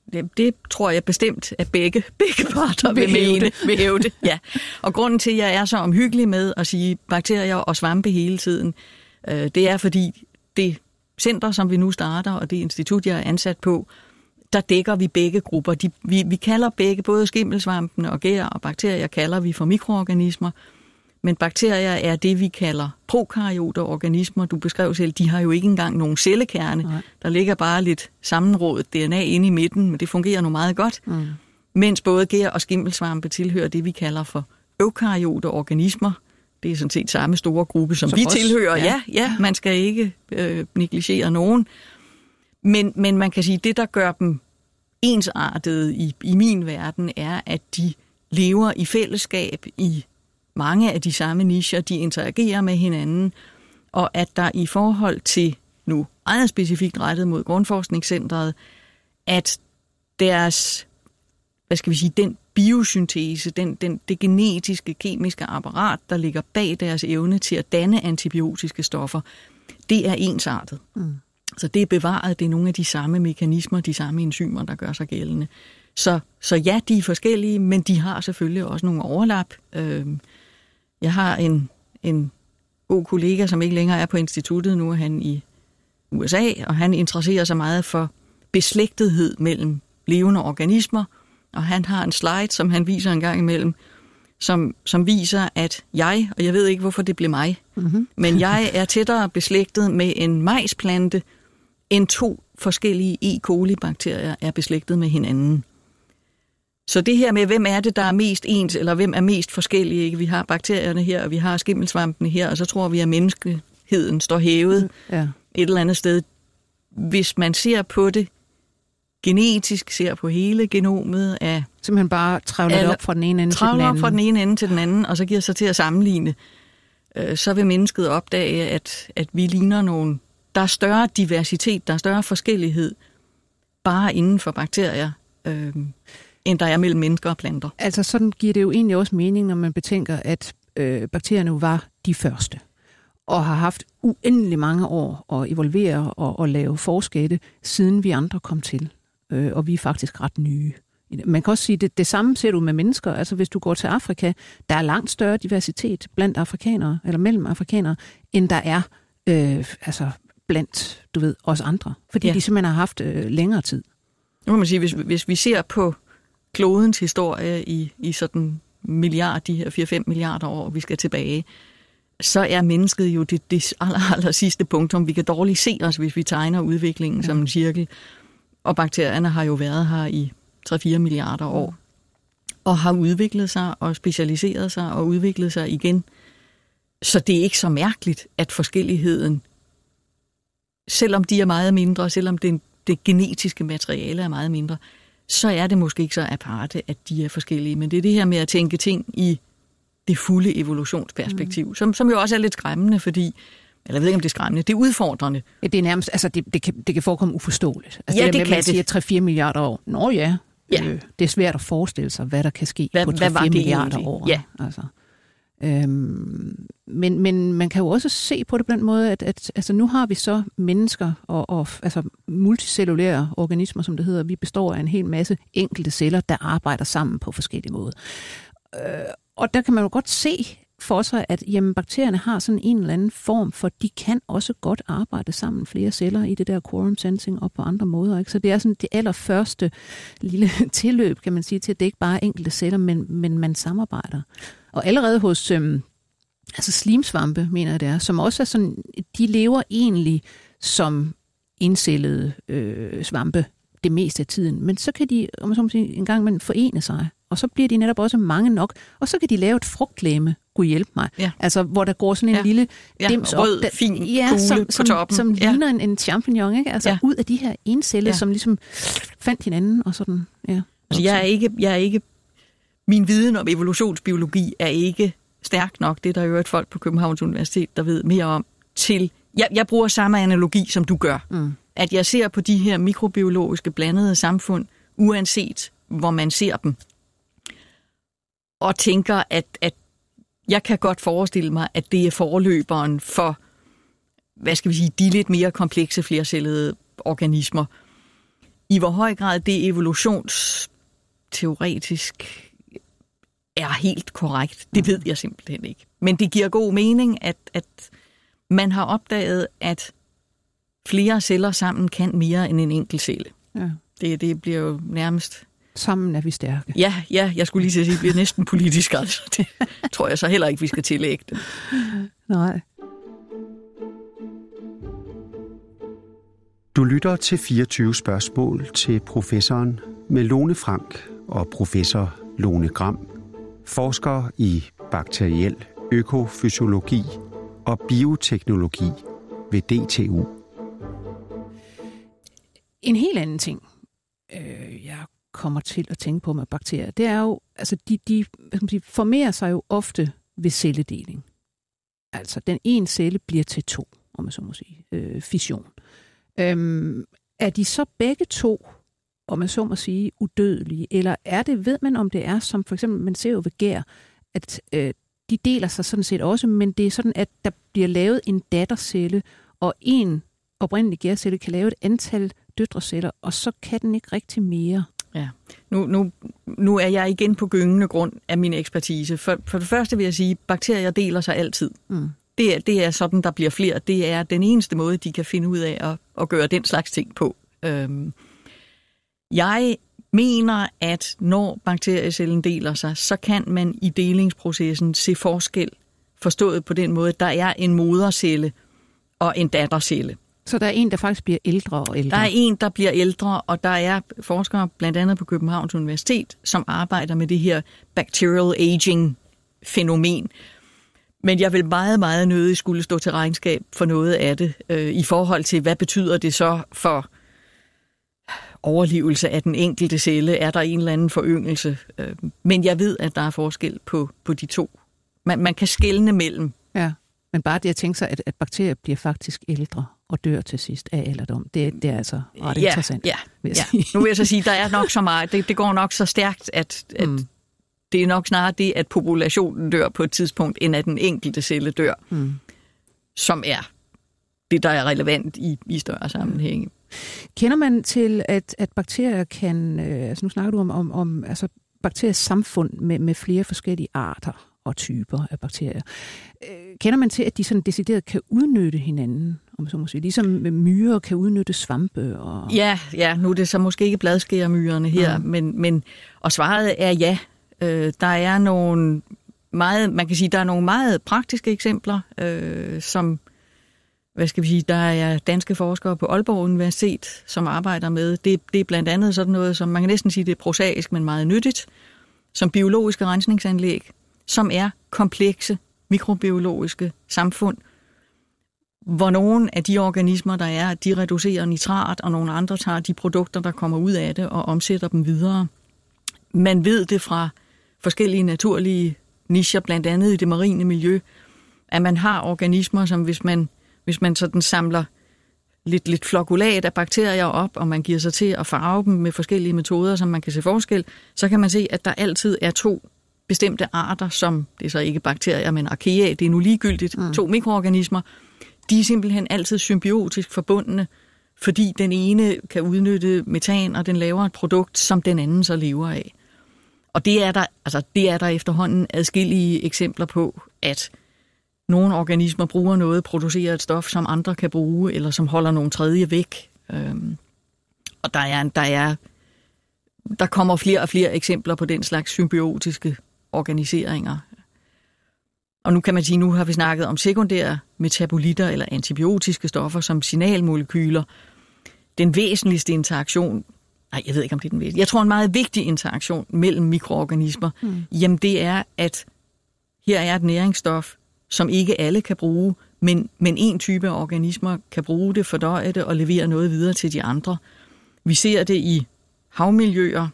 Det tror jeg bestemt, at begge parter vil hæve det. Ja. Og grunden til, at jeg er så omhyggelig med at sige bakterier og svampe hele tiden, det er fordi det center, som vi nu starter, og det institut, jeg er ansat på, der dækker vi begge grupper. Vi kalder begge, både skimmelsvampene og gær og bakterier, kalder vi for mikroorganismer. Men bakterier er det, vi kalder prokaryote organismer. Du beskrev selv, de har jo ikke engang nogen cellekerne. Nej. Der ligger bare lidt sammenrådet DNA inde i midten, men det fungerer nu meget godt. Mens både gær og skimmelsvampe tilhører det, vi kalder for eukaryote organismer. Det er sådan set samme store gruppe, som vi tilhører. Ja, man skal ikke negligere nogen. Men man kan sige, at det, der gør dem ensartede i min verden, er, at de lever i fællesskab i mange af de samme nicher, de interagerer med hinanden, og at der i forhold til, nu meget specifikt rettet mod Grundforskningscentret, at deres, den biosyntese, det genetiske, kemiske apparat, der ligger bag deres evne til at danne antibiotiske stoffer, det er ensartet. Så det er bevaret, det er nogle af de samme mekanismer, de samme enzymer, der gør sig gældende. Så ja, de er forskellige, men de har selvfølgelig også nogle overlap. Jeg har en god kollega, som ikke længere er på instituttet, nu er han i USA, og han interesserer sig meget for beslægtethed mellem levende organismer, og han har en slide, som han viser en gang imellem, som viser, at og jeg ved ikke, hvorfor det blev mig, men jeg er tættere beslægtet med en majsplante, end 2 forskellige E. coli-bakterier er beslægtet med hinanden. Så det her med, hvem er det, der er mest ens, eller hvem er mest forskellige, ikke? Vi har bakterierne her, og vi har skimmelsvampene her, og så tror vi, at menneskeheden står hævet et eller andet sted. Hvis man ser på det genetisk, ser på hele genomet af... Simpelthen bare travler det op fra den ene ende til den anden. Travler op fra den ene ende til den anden, og så giver sig til at sammenligne. Så vil mennesket opdage, at vi ligner nogle... Der er større diversitet, der er større forskellighed, bare inden for bakterier, end der er mellem mennesker og planter. Altså sådan giver det jo egentlig også mening, når man betænker, at bakterierne var de første, og har haft uendelig mange år at evolvere og lave forskelle, siden vi andre kom til. Og vi er faktisk ret nye. Man kan også sige, at det samme ser du med mennesker. Altså hvis du går til Afrika, der er langt større diversitet blandt afrikanere, eller mellem afrikanere, end der er blandt, os andre. Fordi de simpelthen har haft længere tid. Nu må man sige, hvis vi ser på klodens historie i sådan de her 4-5 milliarder år, vi skal tilbage, så er mennesket jo det aller sidste punktum. Vi kan dårligt se os, hvis vi tegner udviklingen som en cirkel. Og bakterierne har jo været her i 3-4 milliarder år, og har udviklet sig og specialiseret sig og udviklet sig igen. Så det er ikke så mærkeligt, at forskelligheden, selvom de er meget mindre, selvom det genetiske materiale er meget mindre, så er det måske ikke så aparte, at de er forskellige. Men det er det her med at tænke ting i det fulde evolutionsperspektiv, som jo også er lidt skræmmende, fordi, eller jeg ved ikke, om det er skræmmende, det er udfordrende. Ja, det er nærmest, altså det kan forekomme uforståeligt. Altså ja, det kan man siger 3-4 milliarder år. Nå ja, det er svært at forestille sig, hvad der kan ske på 3-4 milliarder år. Ja. Altså. Men man kan jo også se på det på den måde, at altså, nu har vi så mennesker og altså multicellulære organismer, som det hedder. Vi består af en hel masse enkelte celler, der arbejder sammen på forskellige måder. Og der kan man jo godt se for sig, at bakterierne har sådan en eller anden form, for de kan også godt arbejde sammen, flere celler i det der quorum sensing og på andre måder. Ikke? Så det er sådan det allerførste lille tilløb, kan man sige, til at det ikke bare er enkelte celler, men man samarbejder. Og allerede hos slimsvampe, mener jeg det er, som også er sådan, de lever egentlig som encellede svampe det meste af tiden. Men så kan de, om man så må sige, en gang imellem forene sig. Og så bliver de netop også mange nok. Og så kan de lave et frugtlæme, Gud hjælpe mig. Ja. Altså, hvor der går sådan en lille dims rød, op. Fin kugle på toppen. Som ligner en champignon, ikke? Altså ud af de her enceller, som ligesom fandt hinanden og sådan. Ja. Altså, jeg er ikke min viden om evolutionsbiologi er ikke stærk nok. Det er der jo et folk på Københavns Universitet, der ved mere om. Jeg bruger samme analogi, som du gør. At jeg ser på de her mikrobiologiske blandede samfund, uanset hvor man ser dem, og tænker, at jeg kan godt forestille mig, at det er forløberen for, de lidt mere komplekse flercellede organismer. I hvor høj grad det evolutionsteoretisk er helt korrekt, det ved jeg simpelthen ikke. Men det giver god mening, at man har opdaget, at flere celler sammen kan mere end en enkelt celle. Ja. Det bliver jo nærmest... Sammen er vi stærke. Ja, jeg skulle lige sige, at det bliver næsten politisk. Altså. Det tror jeg så heller ikke, vi skal tillægge det. Nej. Du lytter til 24 spørgsmål til professoren med Lone Frank og professor Lone Gram, forsker i bakteriel økofysiologi og bioteknologi ved DTU. En helt anden ting, jeg kommer til at tænke på med bakterier, det er jo, altså de formerer sig jo ofte ved celledeling. Altså den ene celle bliver til to, om man så må sige, fission. Er de så begge to, om man så må sige, udødelige, eller ved man om det er, som for eksempel man ser jo ved gær, at de deler sig sådan set også, men det er sådan, at der bliver lavet en dattercelle, og en oprindelig gærcelle kan lave et antal døtreceller, og så kan den ikke rigtig mere. Ja, nu er jeg igen på gyngende grund af min ekspertise. For det første vil jeg sige, at bakterier deler sig altid. Mm. Det er sådan, der bliver flere. Det er den eneste måde, de kan finde ud af at gøre den slags ting på. Jeg mener, at når bakteriecellen deler sig, så kan man i delingsprocessen se forskel, forstået på den måde, at der er en modercelle og en dattercelle. Så der er en, der faktisk bliver ældre og ældre? Der er en, der bliver ældre, og der er forskere, blandt andet på Københavns Universitet, som arbejder med det her bacterial aging-fænomen. Men jeg vil meget, meget nødig skulle stå til regnskab for noget af det, i forhold til, hvad betyder det så for overlevelse af den enkelte celle? Er der en eller anden foryngelse? Men jeg ved, at der er forskel på de to. Man kan skelne mellem. Ja, men bare det at tænke sig, at bakterier bliver faktisk ældre og dør til sidst af alderdom, det er altså ret interessant. Ja. Nu vil jeg så sige, at der er nok så meget, det går nok så stærkt, at det er nok snarere det, at populationen dør på et tidspunkt, end at den enkelte celle dør, som er det, der er relevant i større sammenhænge. Kender man til, at bakterier kan, altså nu snakker du om altså bakteriers samfund med flere forskellige arter og typer af bakterier. Kender man til, at de sådan decideret kan udnytte hinanden, om så må sige, ligesom myrer kan udnytte svampe? Og... Ja, nu er det så måske ikke bladskæremyrerne her, men og svaret er ja. Der er nogle meget, man kan sige, der er nogle meget praktiske eksempler, som, hvad skal vi sige, der er danske forskere på Aalborg Universitet, som arbejder med. Det er blandt andet sådan noget, som man kan næsten sige, det er prosaisk, men meget nyttigt, som biologiske rensningsanlæg, som er komplekse mikrobiologiske samfund, hvor nogle af de organismer, der er, de reducerer nitrat, og nogle andre tager de produkter, der kommer ud af det, og omsætter dem videre. Man ved det fra forskellige naturlige nicher, blandt andet i det marine miljø, at man har organismer, som hvis man sådan samler lidt flokulat af bakterier op, og man giver sig til at farve dem med forskellige metoder, som man kan se forskel, så kan man se, at der altid er to bestemte arter, som, det er så ikke bakterier, men archaea, det er nu ligegyldigt, to mikroorganismer, de er simpelthen altid symbiotisk forbundne, fordi den ene kan udnytte metan, og den laver et produkt, som den anden så lever af. Og det er der efterhånden adskillige eksempler på, at nogle organismer bruger noget, producerer et stof, som andre kan bruge, eller som holder nogle tredje væk. Og der kommer flere og flere eksempler på den slags symbiotiske organiseringer. Og nu kan man sige, nu har vi snakket om sekundære metabolitter eller antibiotiske stoffer som signalmolekyler. Den væsentligste interaktion, jeg ved ikke om det er den væsentligste, jeg tror en meget vigtig interaktion mellem mikroorganismer, jamen det er, at her er et næringsstof, som ikke alle kan bruge, men en type af organismer kan bruge det, fordøje det og levere noget videre til de andre. Vi ser det i havmiljøer.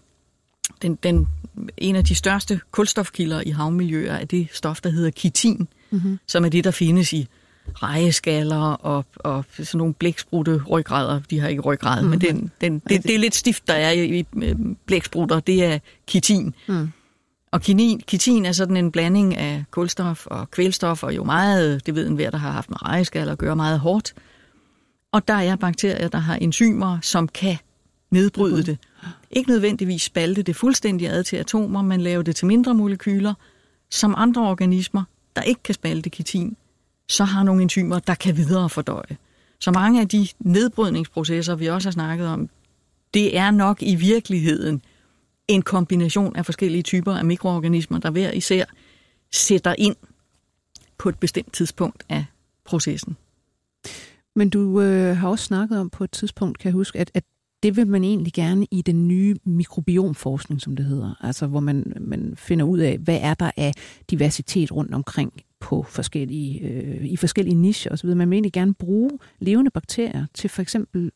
En af de største kulstofkilder i havmiljøer er det stof, der hedder kitin, som er det, der findes i rejeskaller og sådan nogle blæksprutte ryggrader. De har ikke ryggrad, men det er lidt stift, der er i blæksprutter. Det er kitin. Og kitin er sådan en blanding af kulstof og kvælstof, og jo meget, det ved enhver, der har haft med rejeskaller at gøre, meget hårdt. Og der er bakterier, der har enzymer, som kan nedbryde det. Ikke nødvendigvis spalte det fuldstændig ad til atomer, men lave det til mindre molekyler, som andre organismer, der ikke kan spalte kitin, så har nogle enzymer, der kan videre fordøje. Så mange af de nedbrydningsprocesser, vi også har snakket om, det er nok i virkeligheden en kombination af forskellige typer af mikroorganismer, der hver især sætter ind på et bestemt tidspunkt af processen. Men du har også snakket om på et tidspunkt, kan jeg huske, at det vil man egentlig gerne i den nye mikrobiomforskning, som det hedder. Altså hvor man finder ud af, hvad er der af diversitet rundt omkring på i forskellige nicher osv. Man vil egentlig gerne bruge levende bakterier til for eksempel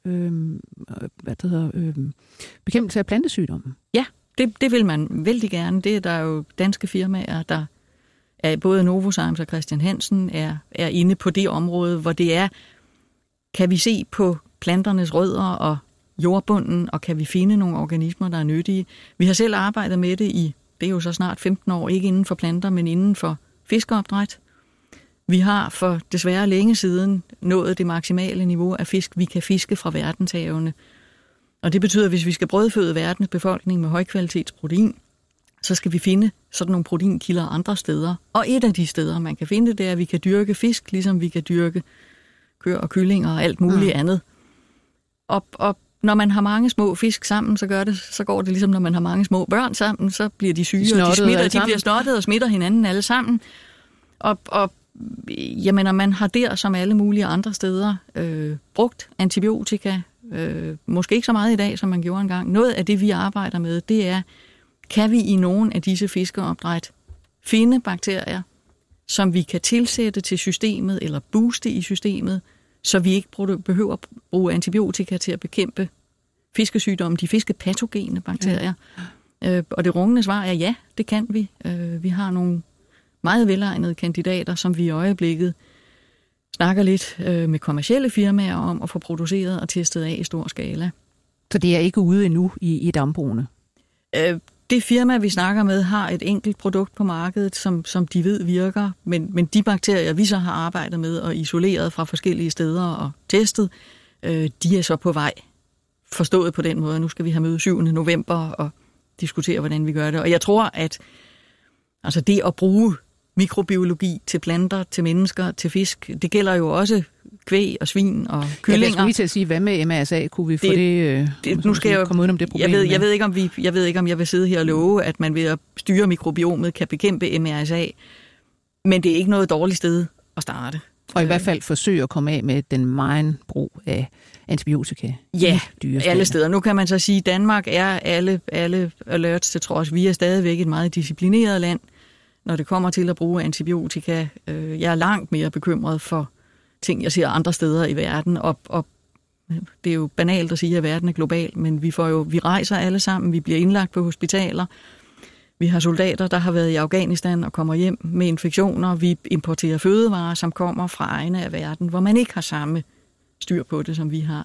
bekæmpelse af plantesygdomme. Ja, det vil man vældig gerne. Det er der jo danske firmaer, der er både Novozymes og Christian Hansen er inde på det område, hvor det er, kan vi se på planternes rødder og jordbunden, og kan vi finde nogle organismer, der er nyttige. Vi har selv arbejdet med det det er jo så snart 15 år, ikke inden for planter, men inden for fiskeopdræt. Vi har for desværre længe siden nået det maksimale niveau af fisk, vi kan fiske fra verdenshavene. Og det betyder, at hvis vi skal brødføde verdens befolkning med højkvalitetsprotein, så skal vi finde sådan nogle proteinkilder andre steder. Og et af de steder, man kan finde det, er, at vi kan dyrke fisk, ligesom vi kan dyrke køer og kyllinger og alt muligt andet. Og når man har mange små fisk sammen, så går det ligesom, når man har mange små børn sammen, så bliver de syge, og de bliver snottet og smitter hinanden alle sammen. Og jamen, man har der, som alle mulige andre steder, brugt antibiotika, måske ikke så meget i dag, som man gjorde engang. Noget af det, vi arbejder med, det er, kan vi i nogle af disse fiskeopdræt finde bakterier, som vi kan tilsætte til systemet, eller booste i systemet, så vi ikke behøver at bruge antibiotika til at bekæmpe fiskesygdomme, de fiskepatogene bakterier. Ja. Og det rungende svar er ja, det kan vi. Vi har nogle meget velegnede kandidater, som vi i øjeblikket snakker lidt med kommercielle firmaer om at få produceret og testet af i stor skala. Så det er ikke ude endnu i dambrugene? Det firma, vi snakker med, har et enkelt produkt på markedet, som de ved virker, men de bakterier, vi så har arbejdet med og isoleret fra forskellige steder og testet, de er så på vej. Forstået på den måde. Nu skal vi have møde 7. november og diskutere, hvordan vi gør det. Og jeg tror, at altså det at bruge mikrobiologi til planter, til mennesker, til fisk, det gælder jo også kvæg og svin og kyllinger. Jeg skulle lige til at sige, hvad med MRSA? Kunne vi få det nu skal jeg komme ud om det problem? Jeg ved ikke, om jeg vil sidde her og love, at man ved at styre mikrobiomet kan bekæmpe MRSA. Men det er ikke noget dårligt sted at starte. Og i hvert fald forsøge at komme af med den megen brug af antibiotika. Ja, alle steder. Nu kan man så sige, at Danmark er alle alerts til trods. Vi er stadigvæk et meget disciplineret land, når det kommer til at bruge antibiotika. Jeg er langt mere bekymret for ting, jeg ser andre steder i verden. Og det er jo banalt at sige, at verden er global, men vi rejser alle sammen, vi bliver indlagt på hospitaler. Vi har soldater, der har været i Afghanistan og kommer hjem med infektioner. Vi importerer fødevarer, som kommer fra egne af verden, hvor man ikke har samme styr på det, som vi har.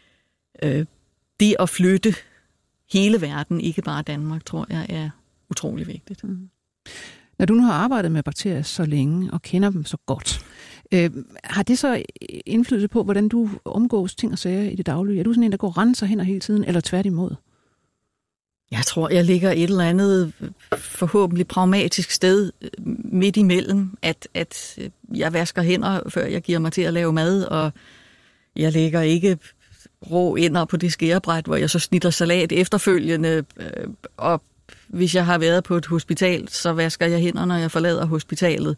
Det at flytte hele verden, ikke bare Danmark, tror jeg, er utrolig vigtigt. Når du nu har arbejdet med bakterier så længe og kender dem så godt, har det så indflydelse på, hvordan du omgås ting og sager i det daglige? Er du sådan en, der går og renser hen hele tiden, eller tværtimod? Jeg tror, jeg ligger et eller andet forhåbentlig pragmatisk sted midt imellem, at jeg vasker hænder, før jeg giver mig til at lave mad, og jeg lægger ikke rå ender på det skærebræt, hvor jeg så snitter salat efterfølgende, og hvis jeg har været på et hospital, så vasker jeg hænder, når jeg forlader hospitalet.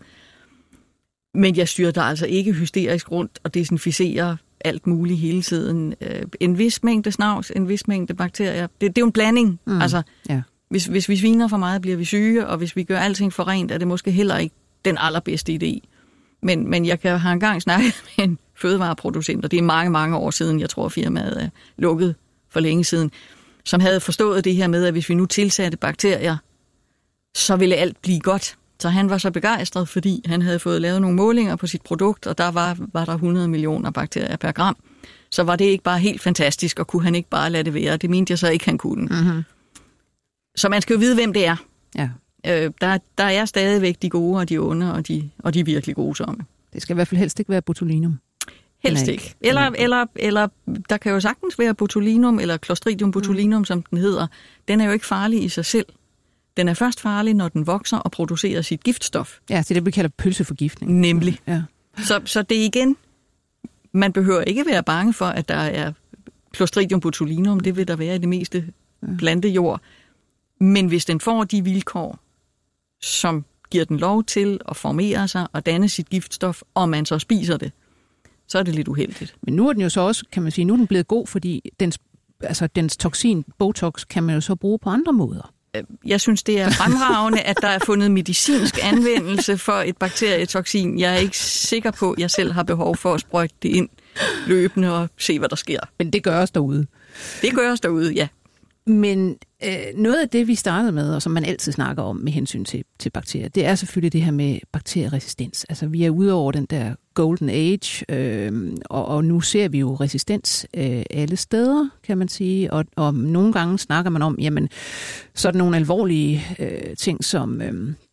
Men jeg styrter altså ikke hysterisk rundt og desinficerer alt muligt hele tiden. En vis mængde snavs, en vis mængde bakterier. Det er jo en blanding. Altså, ja. Hvis vi sviner for meget, bliver vi syge, og hvis vi gør alting for rent, er det måske heller ikke den allerbedste idé. Men jeg har engang snakket med en fødevareproducent, og det er mange, mange år siden, jeg tror firmaet er lukket for længe siden, som havde forstået det her med, at hvis vi nu tilsatte bakterier, så ville alt blive godt. Så han var så begejstret, fordi han havde fået lavet nogle målinger på sit produkt, og der var der 100 millioner bakterier per gram. Så var det ikke bare helt fantastisk, og kunne han ikke bare lade det være. Det mente jeg så ikke, han kunne. Mm-hmm. Så man skal jo vide, hvem det er. Ja. Der er stadigvæk de gode og de onde, og de virkelig grusomme. Det skal i hvert fald helst ikke være botulinum. Helst ikke. Eller der kan jo sagtens være botulinum, eller Clostridium botulinum, som den hedder. Den er jo ikke farlig i sig selv. Den er først farlig, når den vokser og producerer sit giftstof. Ja, det er det, vi kalder pølseforgiftning. Nemlig. Ja. Så det er igen, man behøver ikke være bange for, at der er Clostridium botulinum. Det vil der være i det meste plantejord. Men hvis den får de vilkår, som giver den lov til at formere sig og danne sit giftstof, og man så spiser det, så er det lidt uheldigt. Men nu er den jo så også, kan man sige, nu er den blevet god, fordi dens toksin, Botox, kan man jo så bruge på andre måder. Jeg synes, det er fremragende, at der er fundet medicinsk anvendelse for et bakterietoksin. Jeg er ikke sikker på, at jeg selv har behov for at sprøjte det ind løbende og se, hvad der sker. Men det gør os derude. Det gør os derude, ja. Men noget af det, vi startede med, og som man altid snakker om med hensyn til bakterier, det er selvfølgelig det her med bakterieresistens. Altså, vi er ude over den der golden age, og nu ser vi jo resistens alle steder, kan man sige. Og nogle gange snakker man om, jamen, sådan nogle alvorlige ting som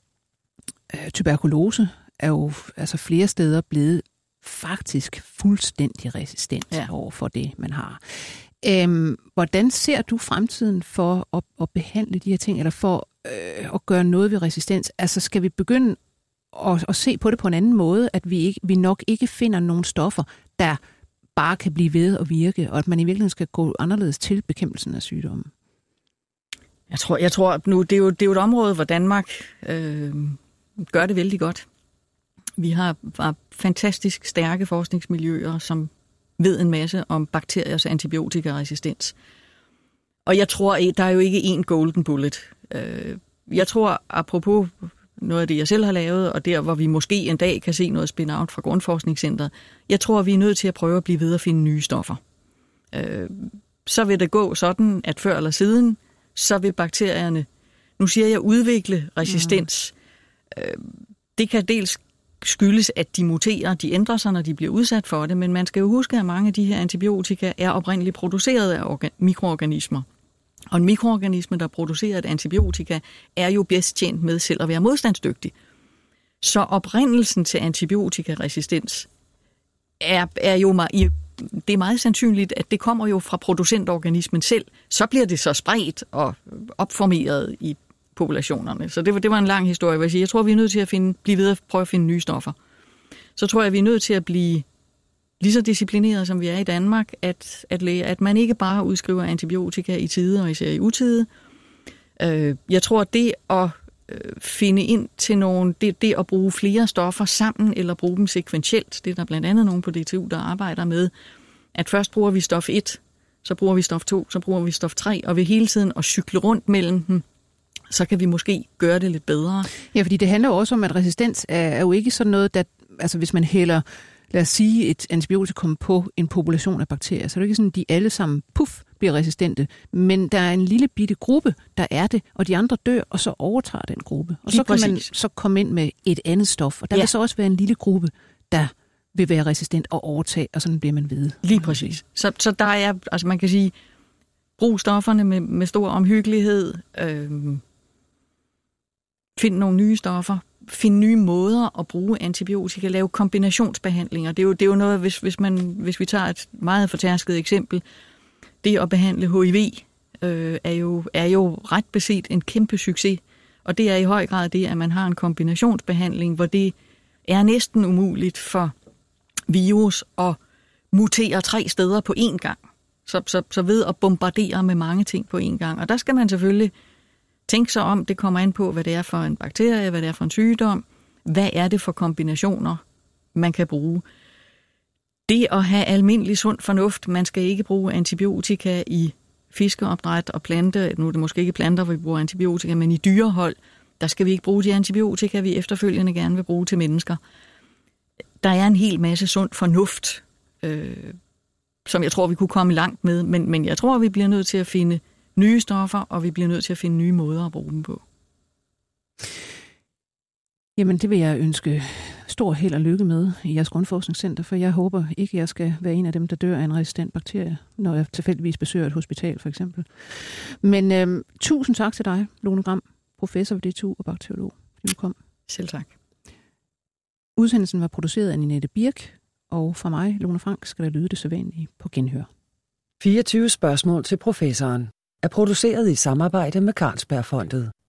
tuberkulose er jo altså flere steder blevet faktisk fuldstændig resistent over for det, man har. Hvordan ser du fremtiden for at behandle de her ting, eller for at gøre noget ved resistens? Altså, skal vi begynde at se på det på en anden måde, at vi nok ikke finder nogle stoffer, der bare kan blive ved at virke, og at man i virkeligheden skal gå anderledes til bekæmpelsen af sygdommen? Jeg tror nu, det er jo et område, hvor Danmark gør det vældig godt. Vi har fantastisk stærke forskningsmiljøer, som ved en masse om bakteriers antibiotikaresistens. Og jeg tror, der er jo ikke én golden bullet. Jeg tror, apropos noget af det, jeg selv har lavet, og der, hvor vi måske en dag kan se noget spin-out fra Grundforskningscentret, jeg tror, vi er nødt til at prøve at blive ved at finde nye stoffer. Så vil det gå sådan, at før eller siden, så vil bakterierne, nu siger jeg udvikle resistens. Det kan dels skyldes, at de muterer, de ændrer sig, når de bliver udsat for det, men man skal jo huske, at mange af de her antibiotika er oprindeligt produceret af mikroorganismer. Og en mikroorganisme, der producerer et antibiotika, er jo bedst tjent med selv at være modstandsdygtig. Så oprindelsen til antibiotikaresistens er jo det er meget sandsynligt, at det kommer jo fra producentorganismen selv. Så bliver det så spredt og opformeret i populationerne. Så det var en lang historie, vil jeg sige. Jeg tror, vi er nødt til at blive ved at prøve at finde nye stoffer. Så tror jeg, vi er nødt til at blive lige så disciplineret, som vi er i Danmark, at man ikke bare udskriver antibiotika i tide og især i utide. Jeg tror, at det at finde ind til det at bruge flere stoffer sammen, eller bruge dem sekventielt, det er der blandt andet nogen på DTU, der arbejder med, at først bruger vi stof 1, så bruger vi stof 2, så bruger vi stof 3, og ved hele tiden at cykle rundt mellem dem, så kan vi måske gøre det lidt bedre. Ja, fordi det handler jo også om, at resistens er jo ikke sådan noget, der, altså hvis man hælder, lad os sige, et antibiotikum på en population af bakterier, så er det ikke sådan, at de alle sammen, bliver resistente, men der er en lille bitte gruppe, der er det, og de andre dør, og så overtager den gruppe. Og så kan man så komme ind med et andet stof, og der vil så også være en lille gruppe, der vil være resistent og overtage, og sådan bliver man ved. Lige præcis. Så der er, altså man kan sige, brug stofferne med stor omhyggelighed, find nogle nye stoffer, find nye måder at bruge antibiotika, lave kombinationsbehandlinger. Det er jo noget, hvis vi tager et meget fortærsket eksempel, det at behandle HIV er jo ret beset en kæmpe succes, og det er i høj grad det, at man har en kombinationsbehandling, hvor det er næsten umuligt for virus at mutere 3 steder på én gang. Så ved at bombardere med mange ting på én gang. Og der skal man selvfølgelig tænke sig om, det kommer an på, hvad det er for en bakterie, hvad det er for en sygdom, hvad er det for kombinationer, man kan bruge. Det at have almindelig sund fornuft, man skal ikke bruge antibiotika i fiskeopdræt og plante, nu er det måske ikke planter, hvor vi bruger antibiotika, men i dyrehold, der skal vi ikke bruge de antibiotika, vi efterfølgende gerne vil bruge til mennesker. Der er en hel masse sund fornuft, som jeg tror, vi kunne komme langt med, men jeg tror, vi bliver nødt til at finde nye stoffer, og vi bliver nødt til at finde nye måder at bruge dem på. Jamen, det vil jeg ønske stor held og lykke med i jeres Grundforskningscenter, for jeg håber ikke, jeg skal være en af dem, der dør af en resistent bakterie, når jeg tilfældigvis besøger et hospital, for eksempel. Men tusind tak til dig, Lone Gram, professor ved DTU og bakteriolog, fordi du kom. Selv tak. Udsendelsen var produceret af Ninette Birk, Og fra mig, Lone Frank, skal der lyde det sædvanlige på genhør. 24 spørgsmål til professoren er produceret i samarbejde med Carlsbergfondet.